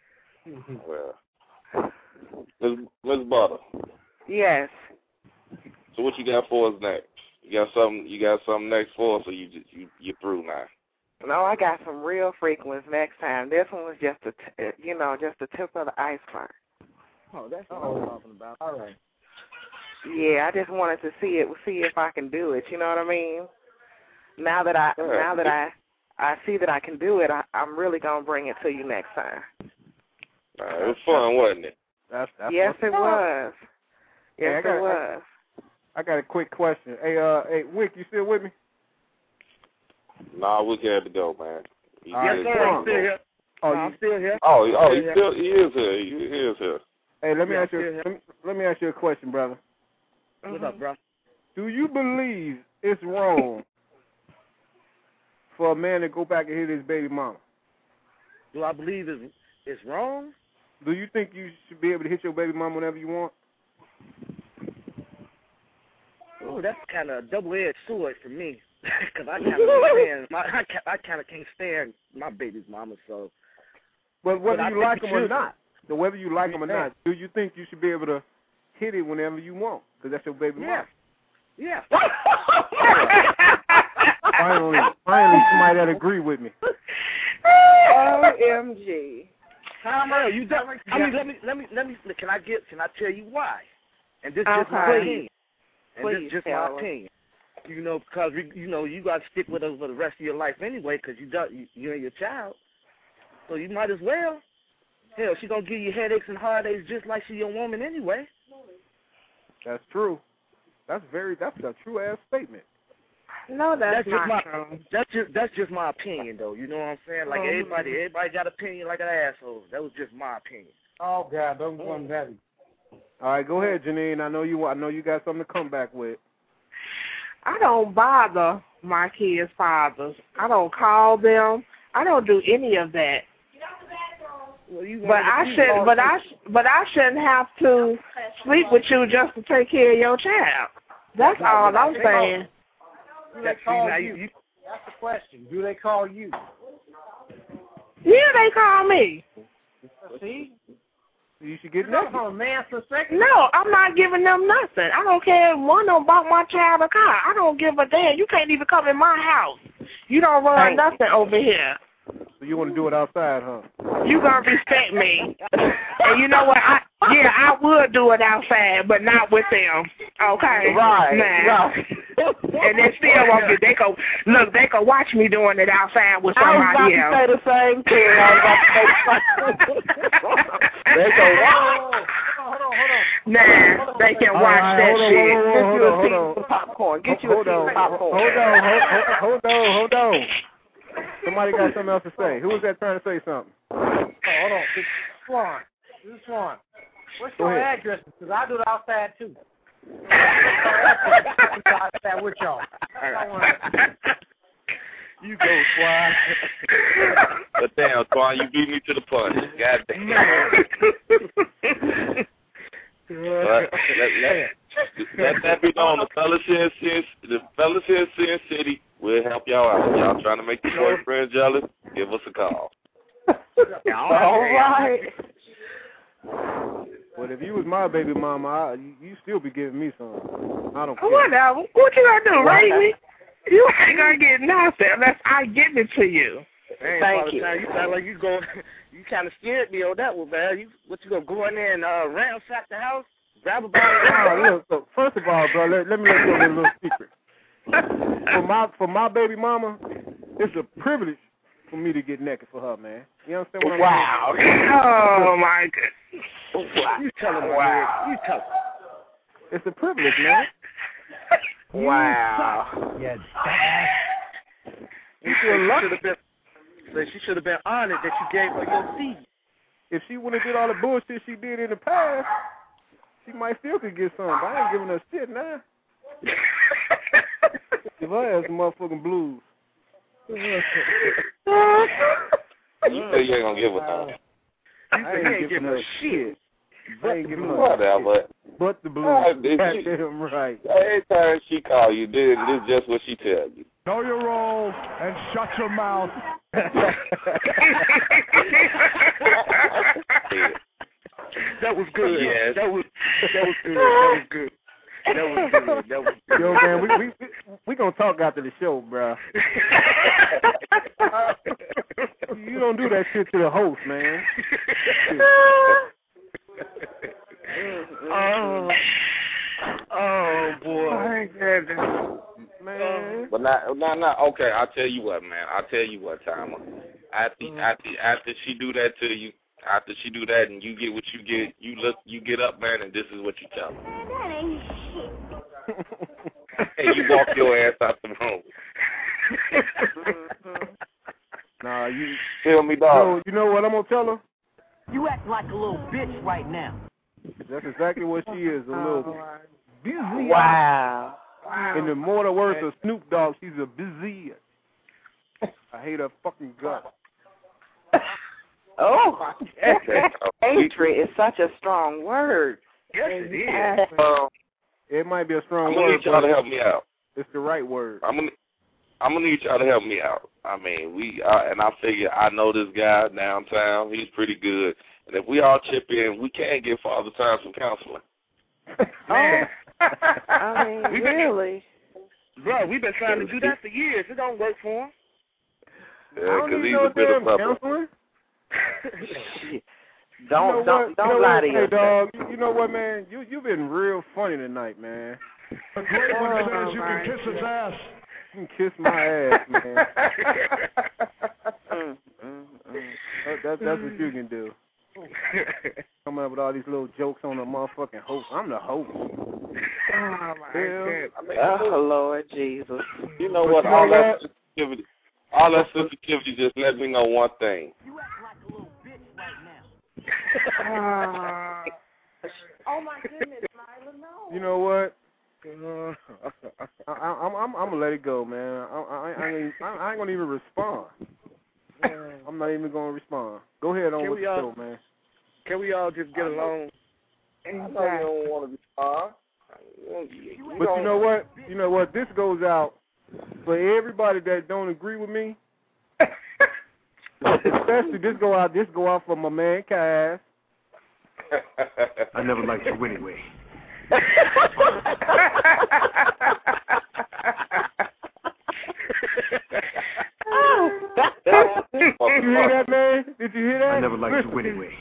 Well, Ms. Butter. Yes. So what you got for us next? You got something next for us, or you're through now? No, I got some real freak ones next time. This one was just the tip of the iceberg. Oh, that's what I was talking about. All right. Yeah, I just wanted to see if I can do it. You know what I mean? Now that I see that I can do it, I'm really gonna bring it to you next time. It was fun, wasn't it? Yes, it was. Yes, it was. I got a quick question. Hey, Wick, you still with me? Nah, Wick had to go, man. Yes, sir. I'm still here. I'm still here. He is here. He is here. Hey, let me ask you a question, brother. What's up, bro? Do you believe it's wrong for a man to go back and hit his baby mama? Do I believe it's wrong? Do you think you should be able to hit your baby mama whenever you want? Oh, that's kind of a double-edged sword for me, because I kind of can't stand my baby's mama. So, but whether you like them or not, whether you like them or not, do you think you should be able to hit it whenever you want? Because that's your baby mama. Yeah. Finally, somebody that agree with me. OMG. You don't. I mean, let me. Can I tell you why? And this is just my opinion. And this is just my opinion. You know, because you got to stick with us for the rest of your life anyway, because you're your child. So you might as well. Hell, she's gonna give you headaches and heartaches just like she's your woman anyway. That's true. That's a true ass statement. No, that's not true. That's just my opinion, though. You know what I'm saying? Like everybody got opinion like an asshole. That was just my opinion. Oh God, don't go on that. All right, go ahead, Janine. I know you got something to come back with. I don't bother my kids' fathers. I don't call them. I don't do any of that. But I shouldn't have to sleep with you just to take care of your child. That's all I'm saying. Do they call you? That's the question. Do they call you? Yeah, they call me. See? You should get nothing. No, I'm not giving them nothing. I don't care if one of them bought my child a car. I don't give a damn. You can't even come in my house. You don't run nothing over here. So you want to do it outside, huh? You gonna respect me. And you know what? I would do it outside, but not with them. Okay? Right. And they still won't get. They can watch me doing it outside with somebody else. I was about to say the same thing. They can watch. Hold on. Nah, they can watch that shit. Hold on. Popcorn. Get you a piece of popcorn. Hold on. Somebody got something else to say. Who was that trying to say something? Hold on. This is Swan. What's your address? Because I do it outside, too. Outside with y'all. You go, Swan. But damn, Swan, you beat me to the punch. God damn. Let that be known. The fellas here in Sin City will help y'all out. Y'all trying to make your boyfriend jealous? Give us a call. All right. But if you was my baby mama, you still be giving me some. I don't care. Whatever. What you gonna do, right? You ain't gonna get nothing unless I give it to you. Thank you. You sound like you kind of scared me on that one, man. You gonna go in there and ransack the house, grab a bottle? Look, so first of all, bro, let me let you know a little secret. For my baby mama, it's a privilege for me to get naked for her, man. You understand what I'm saying? Oh my goodness. Wow. You tell him, wow. You tell him. It's a privilege, man. Wow. Yeah. She should have been honored that you gave her your seed. If she wouldn't have did all the bullshit she did in the past, she might still could get some. But I ain't giving her shit now. If I had some motherfucking blues. You say you ain't gonna give her none. I ain't giving her shit. I ain't giving her whatever. But the blues. Damn right. Every time she call you, this is just what she tell you. Know your role and shut your mouth. That was good. Yes. That was good. Yo, man, we gonna talk after the show, bro. You don't do that shit to the host, man. Oh boy, man. But not. Okay, I'll tell you what, man. I'll tell you what, Timer. After she do that to you, after she do that, and you get what you get, you get up, man, and this is what you tell her. That ain't shit. And you walk your ass out the room. Nah, you feel me, dog. You know what I'm gonna tell her? You act like a little bitch right now. That's exactly what she is, a little busy. Wow. In the mortal words of Snoop Dogg, she's a busy. I hate her fucking guts. Oh, hatred is such a strong word. Yes, it is. It might be a strong I'm word. gonna need y'all to help me out. It's the right word. I'm gonna need y'all to help me out. I mean, and I figure I know this guy downtown. He's pretty good. And if we all chip in, we can get Father Time some counseling. Man. I mean, really? Bro, we've been trying to do that for years. It don't work for him. Yeah, because he's a bit of trouble. Don't lie to yourself. Hey, dog, you know what, man? You've been real funny tonight, man. A great one says you can kiss his ass. You can kiss my ass, man. That's what you can do. Coming up with all these little jokes on the motherfucking host. I'm the host. Oh, my God. Oh, Lord Jesus. You know what? All that sensitivity just let me know one thing. You act like a little bitch right now. Oh, my goodness, Nyla, no. You know what? I'm gonna let it go, man. I ain't gonna even respond. I'm not even gonna respond. Go ahead on with the show, man. Can we all just get along? I know you don't want to respond. But you know what? You know what? This goes out for everybody that don't agree with me. Especially this go out for my man Cass. I never liked you anyway. Did you hear that, man? Did you hear that? I never liked you anyway.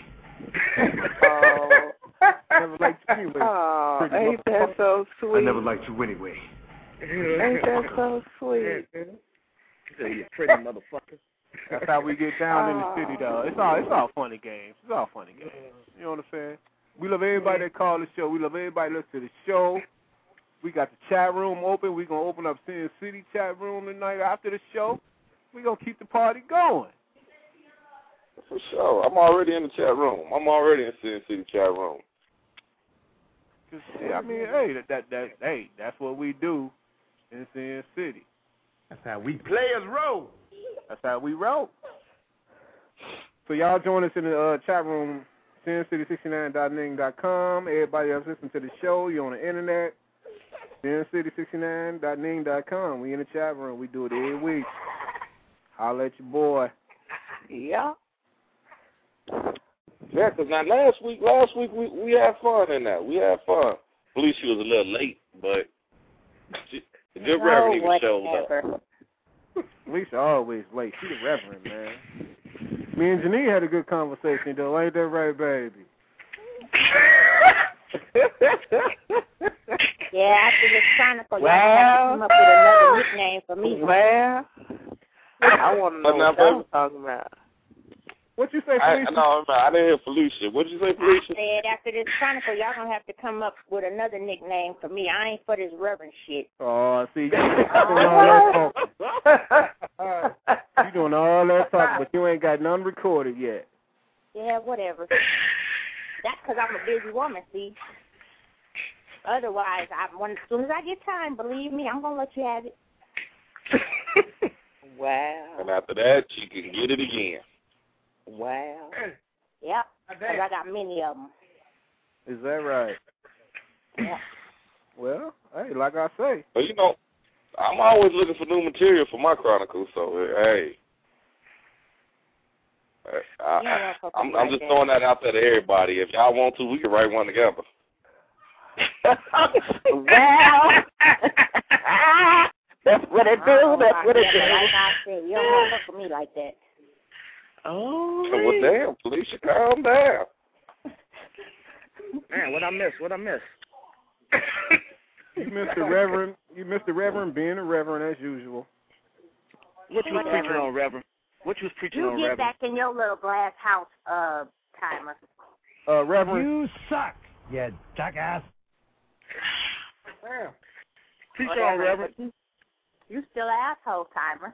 Never liked you anyway. Oh, ain't that so sweet? I never liked you anyway. Ain't that so sweet? You pretty motherfucker. That's how we get down in the city, though. It's all funny games. It's all funny games. You know what I'm saying? We love everybody that call the show. We love everybody that listen to the show. We got the chat room open. We're going to open up Sin City chat room tonight after the show. We're going to keep the party going. For sure. I'm already in the chat room. I'm already in Sin City chat room. Yeah, I mean, hey, that's what we do in Sin City. That's how we players roll. That's how we roll. So y'all join us in the chat room, sincity69.ning.com. Everybody else listen to the show. You're on the internet, sincity69.ning.com. We in the chat room. We do it every week. Holla at your boy. Yeah. Yeah, because now last week we had fun in that. We had fun. Felicia was a little late, but the good Reverend even showed up. Felicia always late. She's the Reverend, man. Me and Janine had a good conversation, though. Ain't that right, baby? Yeah, after this Chronicle, y'all have to come up with another nickname for me. Well, I want to know what I'm talking about. What you say, Felicia? I didn't hear Felicia. What did you say, Felicia? I said after this Chronicle, y'all gonna have to come up with another nickname for me. I ain't for this Reverend shit. Oh, see, you doing all that talk, but you ain't got none recorded yet. Yeah, whatever. That's because I'm a busy woman, see. Otherwise, as soon as I get time, believe me, I'm gonna let you have it. Wow. And after that, you can get it again. Wow. Yep, because I got many of them. Is that right? Yeah. Well, hey, like I say. But, you know, I'm always looking for new material for my Chronicles, so, hey. I'm just throwing that out there to everybody. If y'all want to, we can write one together. Well, what it do. That's what it do. Like I said, you don't fuck with me like that. Oh. Well, damn, Felicia, calm down. Man, what I miss? You missed the Reverend. You missed the Reverend being a Reverend as usual. What you was preaching on, Reverend? What you was preaching on, You get Reverend? back in your little glass house, Timer. Reverend. You suck, you jackass. Preach on, Reverend. You still an asshole, Timer.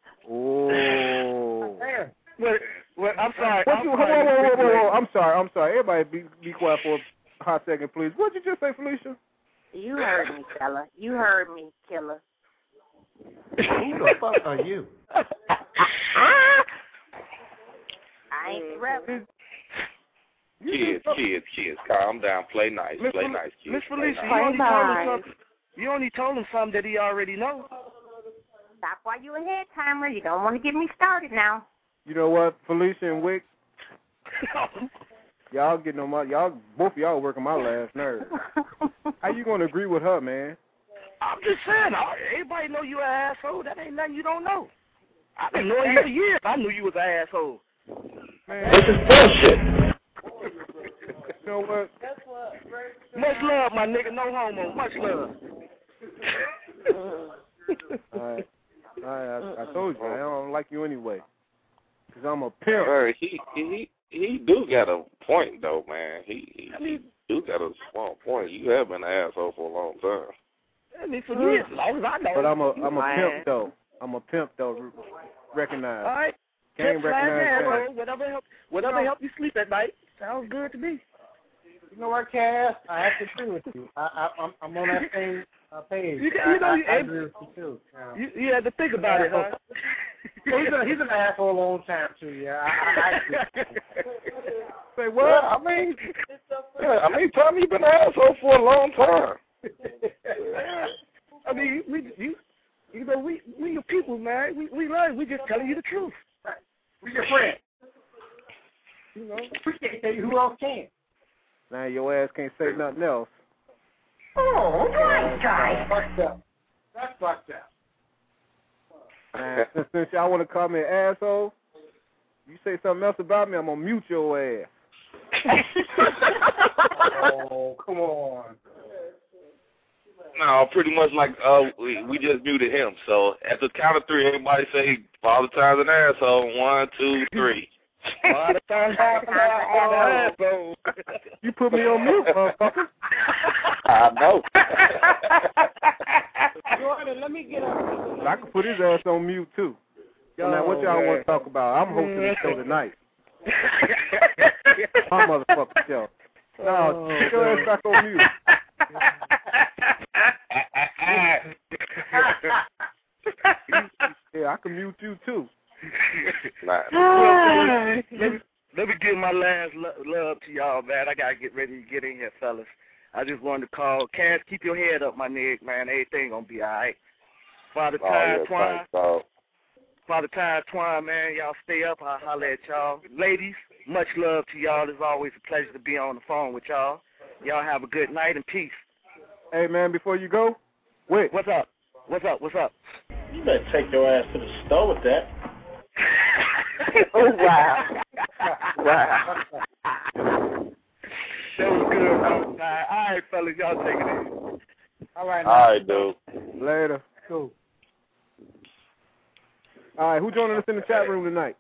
Oh. Well, I'm sorry. Whoa. I'm sorry. Everybody be quiet for a hot second, please. What did you just say, Felicia? You heard me, fella. You heard me, killer. Who the fuck are you? I ain't the Reverend. Kids, calm down. Play nice, kids. Miss Felicia, nice. you only told him something that he already knows. Stop while you ahead, Timer. You don't want to get me started now. You know what, Felicia and Wick? Y'all getting on my both of y'all working my last nerve. How you gonna agree with her, man? I'm just saying, everybody know you an asshole. That ain't nothing you don't know. I've been knowing you for years. I knew you was an asshole. Man. This is bullshit. You know what? Much love, my nigga. No homo. Much love. All right. I told you, man, I don't like you anyway. Because I'm a pimp. He do got a point, though, man. He do got a small point. You have been an asshole for a long time. I mean, for years, as long as I know. But I'm a pimp, though. I'm a pimp, though. Recognize. All right. Can't recognize that. Whatever help you sleep at night. Sounds good to me. You know what, Cass? I have to agree with you. I'm on that same page. I agree with you, too. You had to think about it, huh? He's an asshole a long time, too, yeah. I Say what? I mean, Tommy, you've been an asshole for a long time. I mean, we your people, man. We love you. We just telling you the truth. Right. We your friends. You know, we can't tell you who else can. Now your ass can't say nothing else. Oh, right, guys. That's fucked up. Man, since y'all want to call me an asshole, you say something else about me, I'm going to mute your ass. Oh, come on. No, pretty much like we just muted him. So at the count of three, everybody say Father Time's an asshole. 1, 2, 3. Father Time's an asshole. You put me on mute, motherfucker. I know. Jordan, let me get up. I can put his ass on mute, too. Now, what y'all want to talk about? I'm hosting the show tonight. My motherfucking show. No, put your ass back on mute. Yeah, I can mute you, too. Let me give my last love to y'all, man. I got to get ready to get in here, fellas. I just wanted to call. Cass, keep your head up, my nigga, man. Everything going to be all right. Father Ty Twine. Father Ty Twine, man. Y'all stay up. I'll holler at y'all. Ladies, much love to y'all. It's always a pleasure to be on the phone with y'all. Y'all have a good night and peace. Hey, man, before you go, wait. What's up? You better take your ass to the store with that. Oh, wow. Wow. That was good, man. All right, fellas, y'all take it easy. All right, dude. Later. Cool. All right, who joining us in the chat room tonight?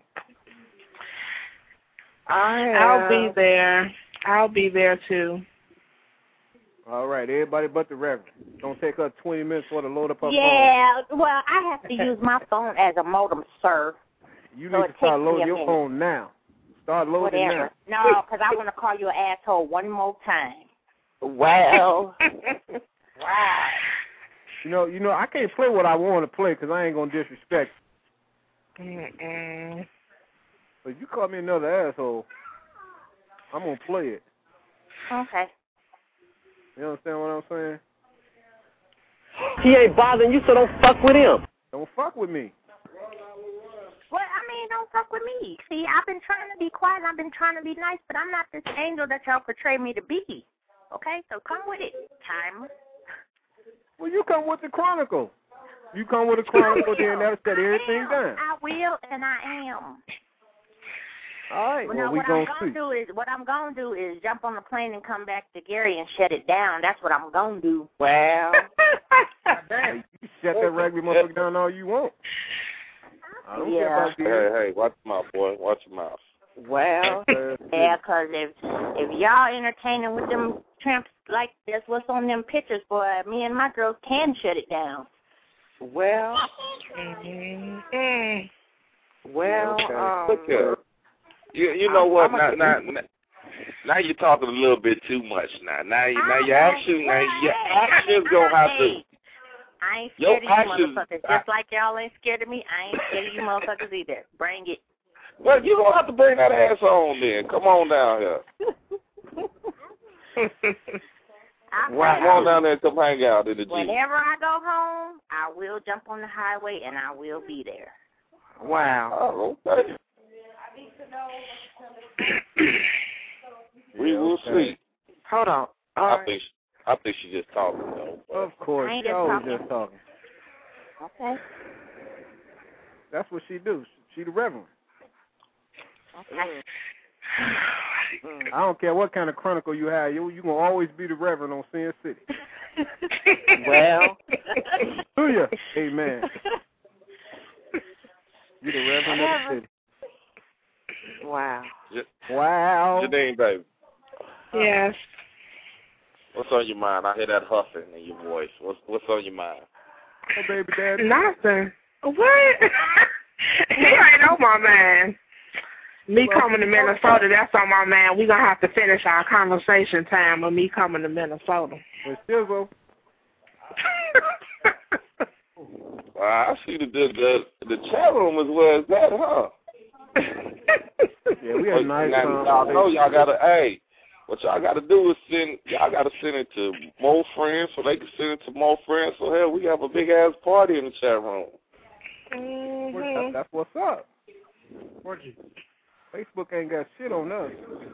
I'll be there. I'll be there, too. All right, everybody but the Reverend. Don't take her 20 minutes for to load up her phone. Yeah, well, I have to use my phone as a modem, sir. You need to start loading your phone now. Start loading Whatever. now. No, because I want to call you an asshole one more time. Wow. Wow. You know, I can't play what I want to play because I ain't going to disrespect you. But you call me another asshole, I'm going to play it. Okay. You understand what I'm saying? He ain't bothering you, so don't fuck with him. Don't fuck with me. Well, I mean, don't fuck with me. See, I've been trying to be quiet. I've been trying to be nice, but I'm not this angel that y'all portray me to be. Okay? So come with it, Timer. Well, you come with the Chronicle. You come with a chronicle, then that'll set everything down. I will, and I am. All right. Well, what I'm gonna do is jump on the plane and come back to Gary and shut it down. That's what I'm gonna do. Well, hey, you shut that rugby motherfucker down all you want. I don't care about you. Hey, watch your mouth, boy. Watch your mouth. Well, yeah, because if y'all entertaining with them tramps like this, what's on them pictures, boy, me and my girls can shut it down. Well, Look here. You know what? Now you're talking a little bit too much. Now your actions gonna have to. I ain't scared of you motherfuckers. Just like y'all ain't scared of me, I ain't scared of you motherfuckers either. Bring it. Well, you don't have to bring that ass on then. Come on down here. Come on down there and come hang out in the Jeep. Whenever I go home, I will jump on the highway and I will be there. Wow. Oh, okay. We will see. Hold on. I think she's just talking though. Of course, she's always just talking. Okay. That's what she do. She the reverend. Okay. I don't care what kind of chronicle you have. You gonna always be the reverend on Sin City. Well. Hallelujah. Amen. You the reverend of the city. Wow. Wow. Janine, baby. Yes. What's on your mind? I hear that huffing in your voice. What's on your mind? Oh, baby daddy. Nothing. What? He ain't on my mind. Me coming to Minnesota, that's on my mind. We're going to have to finish our conversation time of me coming to Minnesota. Well, I see the chat room is where it's at, huh? Yeah, we had a nice time. Y'all know y'all got to, hey, what y'all got to do is send it to more friends so they can send it to more friends. So, hell, we have a big-ass party in the chat room. Mm-hmm. That's what's up. Facebook ain't got shit on us.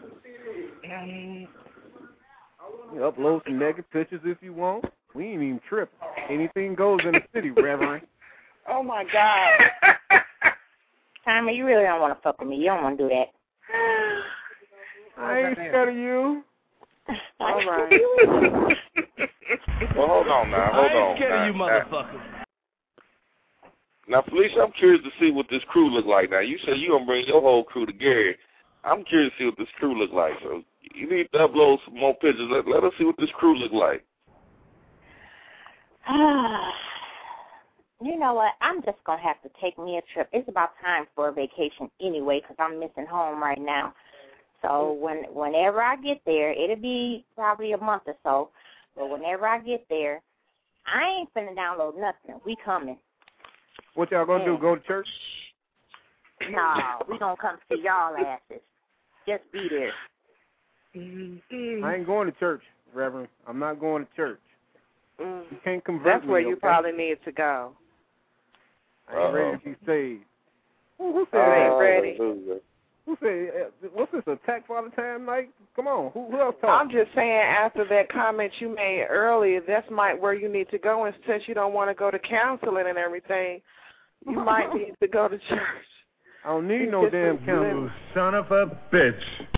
You upload some naked pictures if you want. We ain't even tripping. Anything goes in the city, Reverend. Oh, my God. Tommy, you really don't want to fuck with me. You don't want to do that. I ain't scared of you. All right. Well, hold on now. Hold on. I ain't scared of you, motherfucker. Now, Felicia, I'm curious to see what this crew look like. Now, you said you going to bring your whole crew to Gary. I'm curious to see what this crew look like. So you need to upload some more pictures. Let us see what this crew look like. You know what? I'm just going to have to take me a trip. It's about time for a vacation anyway because I'm missing home right now. So whenever I get there, it'll be probably a month or so. But whenever I get there, I ain't finna download nothing. We coming. What y'all gonna do? Go to church? No, we gonna come see y'all asses. Just be there. I ain't going to church, Reverend. I'm not going to church. You can't convert That's me, where you okay? probably need to go. I ain't ready to be saved. Who said ain't ready? Who said, what's this, Attack Father Time night? Come on, who else talking? I'm just saying, after that comment you made earlier, that's where you need to go, and since you don't want to go to counseling and everything, you might need to go to church. I don't need no damn counseling. You son of a bitch.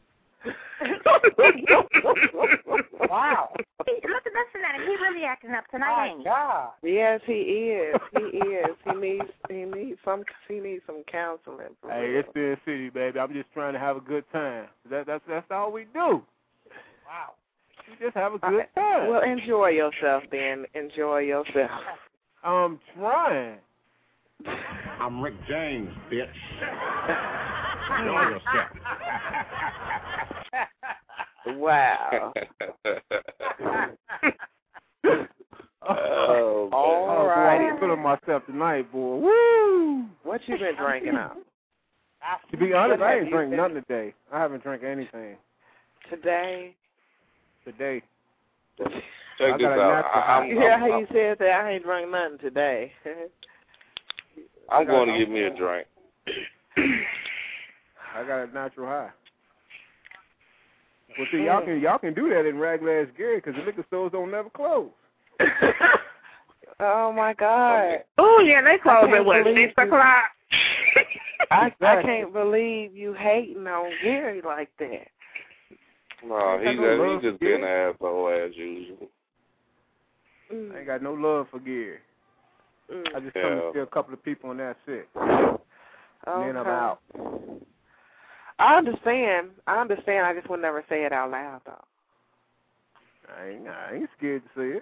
Wow. Listen at him. He really acting up tonight, ain't he? God. Yes, he is. He is. He needs some counseling. Hey, it's the city, baby. I'm just trying to have a good time. That's all we do. Wow. We just have a good time. Well, enjoy yourself then. Enjoy yourself. I'm trying. I'm Rick James, bitch. Enjoy yourself. Wow. All right. I'm feeling myself tonight, boy. Woo! What you been drinking out? To be honest, I ain't drink nothing today. I haven't drank anything. Today? Check this out. He said that I ain't drank nothing today. I'm going to give me a drink. I got a natural high. Well, see, y'all can do that in Raglass Gary because the liquor stores don't never close. Oh my God. Oh yeah, they close at what, 6 o'clock? I can't believe you hating on Gary like that. No, he's just being an asshole as usual. I ain't got no love for Gary. I just come to see a couple of people and that's it. Okay. And then I'm out. I understand. I just would never say it out loud, though. I ain't scared to say it.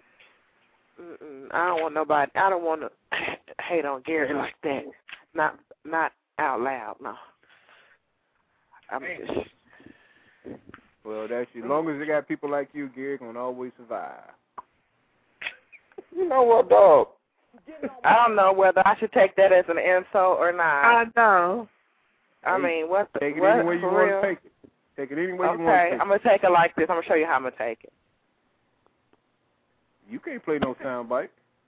I don't want to hate on Gary like that. Not out loud, no. Well, that's as long as you got people like you, Gary gonna always survive. You know what, dog? I don't know whether I should take that as an insult or not. I know. I mean, what the Take it what, any way you want to take it. Take it any way you want to take it. I'm going to take it like this. I'm going to show you how I'm going to take it. You can't play no sound bite.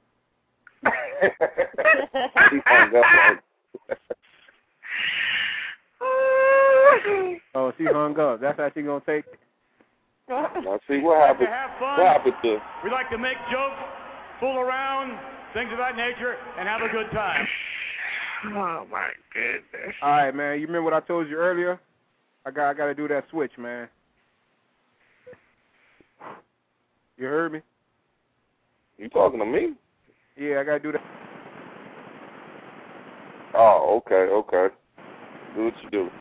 Oh, she hung up. That's how she going to take it. Now, see, what happened? What happened to? We like to make jokes, fool around, things of that nature, and have a good time. Oh, my goodness. All right, man. You remember what I told you earlier? I got to do that switch, man. You heard me? You talking to me? Yeah, I got to do that. Oh, okay. Do what you do.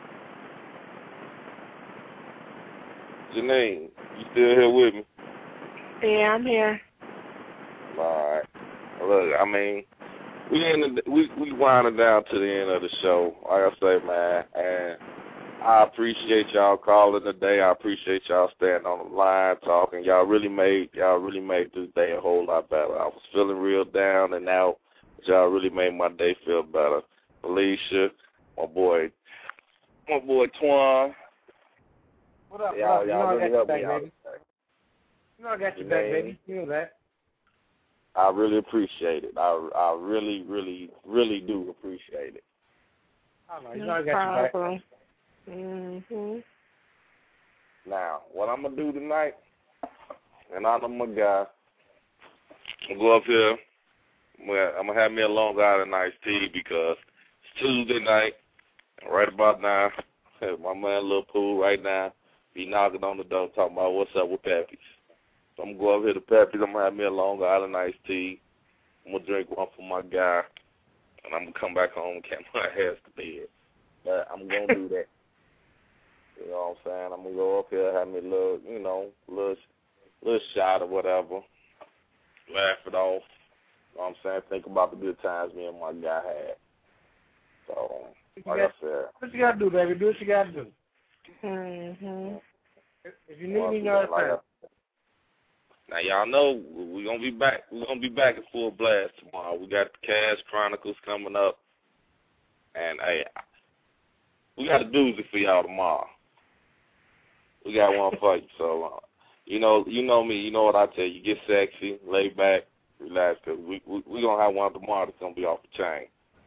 Janine, you still here with me? Yeah, I'm here. All right. Look, I mean, we winding down to the end of the show. Like I say, man, and I appreciate y'all calling today. I appreciate y'all staying on the line talking. Y'all really made this day a whole lot better. I was feeling real down, and now y'all really made my day feel better. Alicia, my boy Twan. What up, y'all bro? really helped me out. You know I got your back, baby. You know that. I really appreciate it. I really, really, really do appreciate it. You know I got your back. Mm-hmm. Now, what I'm going to do tonight, and I know my guy, I'm going to go up here. I'm going to have me a Long Island iced tea because it's Tuesday night, and right about now, my man Lil Pooh right now, be knocking on the door talking about what's up with Pepe's. So I'm going to go up here to Pepe's. I'm going to have me a Long Island iced tea. I'm going to drink one for my guy, and I'm going to come back home and get my ass to bed. But I'm going to do that. You know what I'm saying? I'm going to go up here, have me a little shot or whatever, laugh it off. You know what I'm saying? Think about the good times me and my guy had. So, like I said. What you got to do, baby? Do what you got to do. Mm-hmm. If you need me, you know it's Now, y'all know we're going to be back. We're going to be back at full blast tomorrow. We got the Cash Chronicles coming up. And, hey, we got a doozy for y'all tomorrow. We got one for you. So, you know me. You know what I tell you. Get sexy, lay back, relax, because we going to have one tomorrow that's going to be off the chain.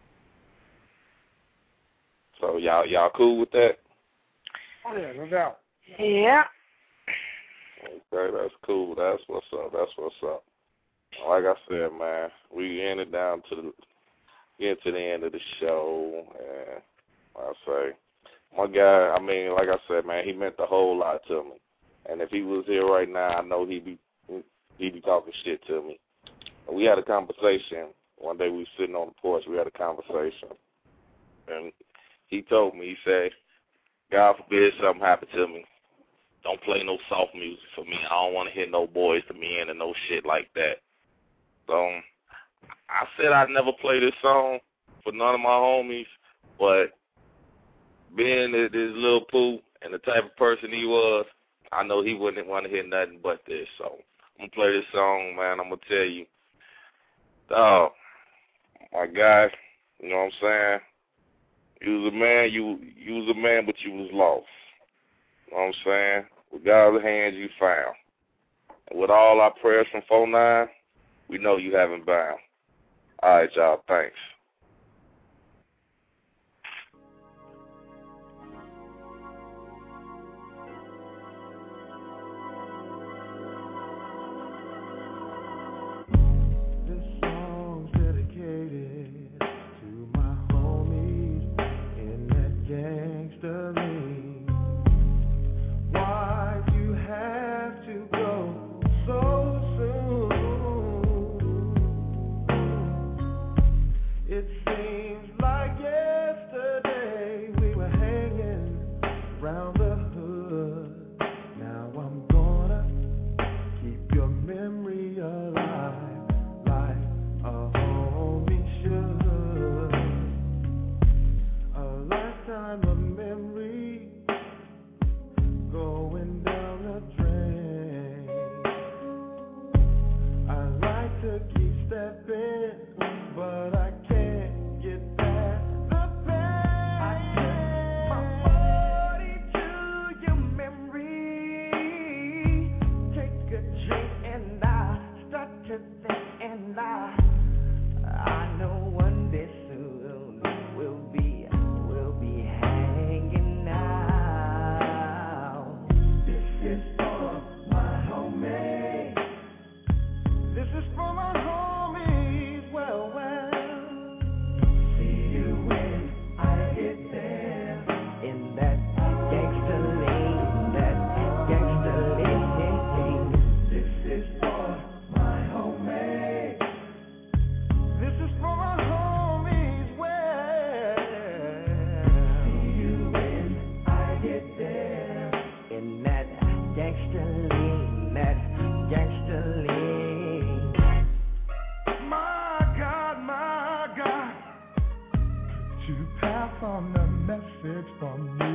So, y'all cool with that? Oh, yeah, no doubt. Yeah. Okay, that's cool. That's what's up. Like I said, man, we ended down to the end of the show, and like I say, my guy, I mean, like I said, man, he meant a whole lot to me. And if he was here right now, I know he'd be talking shit to me. And we had a conversation. One day we was sitting on the porch, we had a conversation. And he told me, he said, God forbid something happened to me. Don't play no soft music for me. I don't want to hear no Boys to Men and no shit like that. So I said I'd never play this song for none of my homies, but being this Lil Pooh and the type of person he was, I know he wouldn't want to hear nothing but this. So I'm going to play this song, man. I'm going to tell you, my guy, you know what I'm saying? You was a man, you was a man, but you was lost. You know what I'm saying? With God's hands you found. And with all our prayers from 4-9, we know you haven't bound. All right, y'all. Thanks. It seems like yesterday we were hanging around the hood. Now I'm gonna keep your memory alive like a homie should. A lifetime of memory going down the drain. I like to keep stepping, but I can't get past the pain. I took my body to your memory. Take a drink and I start to think, and I know one day soon we'll be hanging out. This is for my homie. This is for my homies. Well. See you when I get there. In that gangsta lane, that gangsta lane. This is for my homie. This is for my homies. Well, see you when I get there. In that gangsta lane, that gangsta lane. My God, could you pass on the message for me?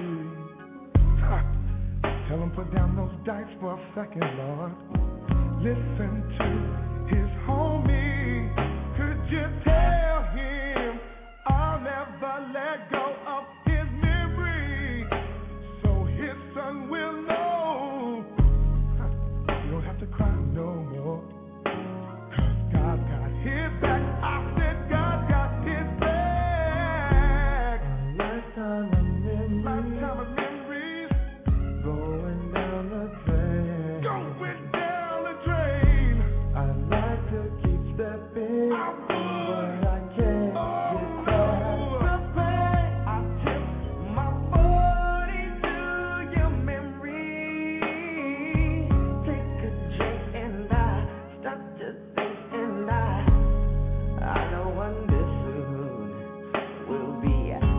Tell him put down those dice for a second, Lord. Listen to his homie. Could you tell him I'll never let go of his memory, so his son will know? You don't have to cry no more, 'cause God got his back. I said God got his back. A lifetime of memories going down the drain. Going down the drain. I like to keep stepping, but I can't get past the pain. I took my body to your memory. Take a drink and I start to think, and I know one day soon we'll be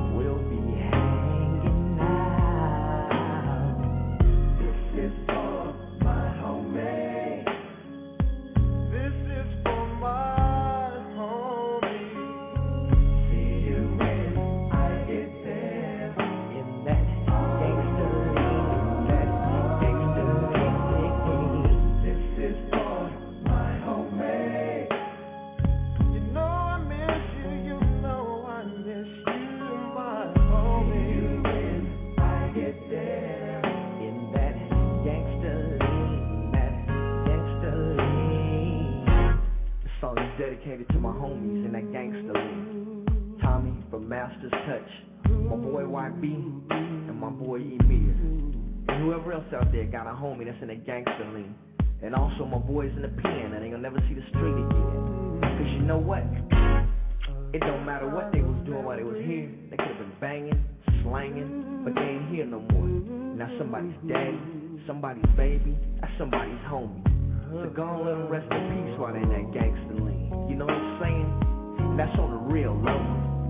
hanging out. This is for my homie. This is for my homie. See you when I get there. In that gangsta lane, that gangsta lane. This is for my homie. You know I miss you, you know I miss you, my homie. See you when I get there. In that gangsta lane, that gangsta lane. This song is dedicated to my homies in that gangsta lane. Tommy from Master's Touch, my boy YB, and my boy Emir. And whoever else out there got a homie that's in that gangsta lane. And also my boys in the pen that ain't gonna never see the street again. 'Cause you know what? It don't matter what they was doing while they was here. They could have been banging, slanging, but they ain't here no more. Now somebody's daddy, somebody's baby, that's somebody's homie. So go on, let them rest in peace while they in that gangsta lane. You know what I'm saying? That's on the real level.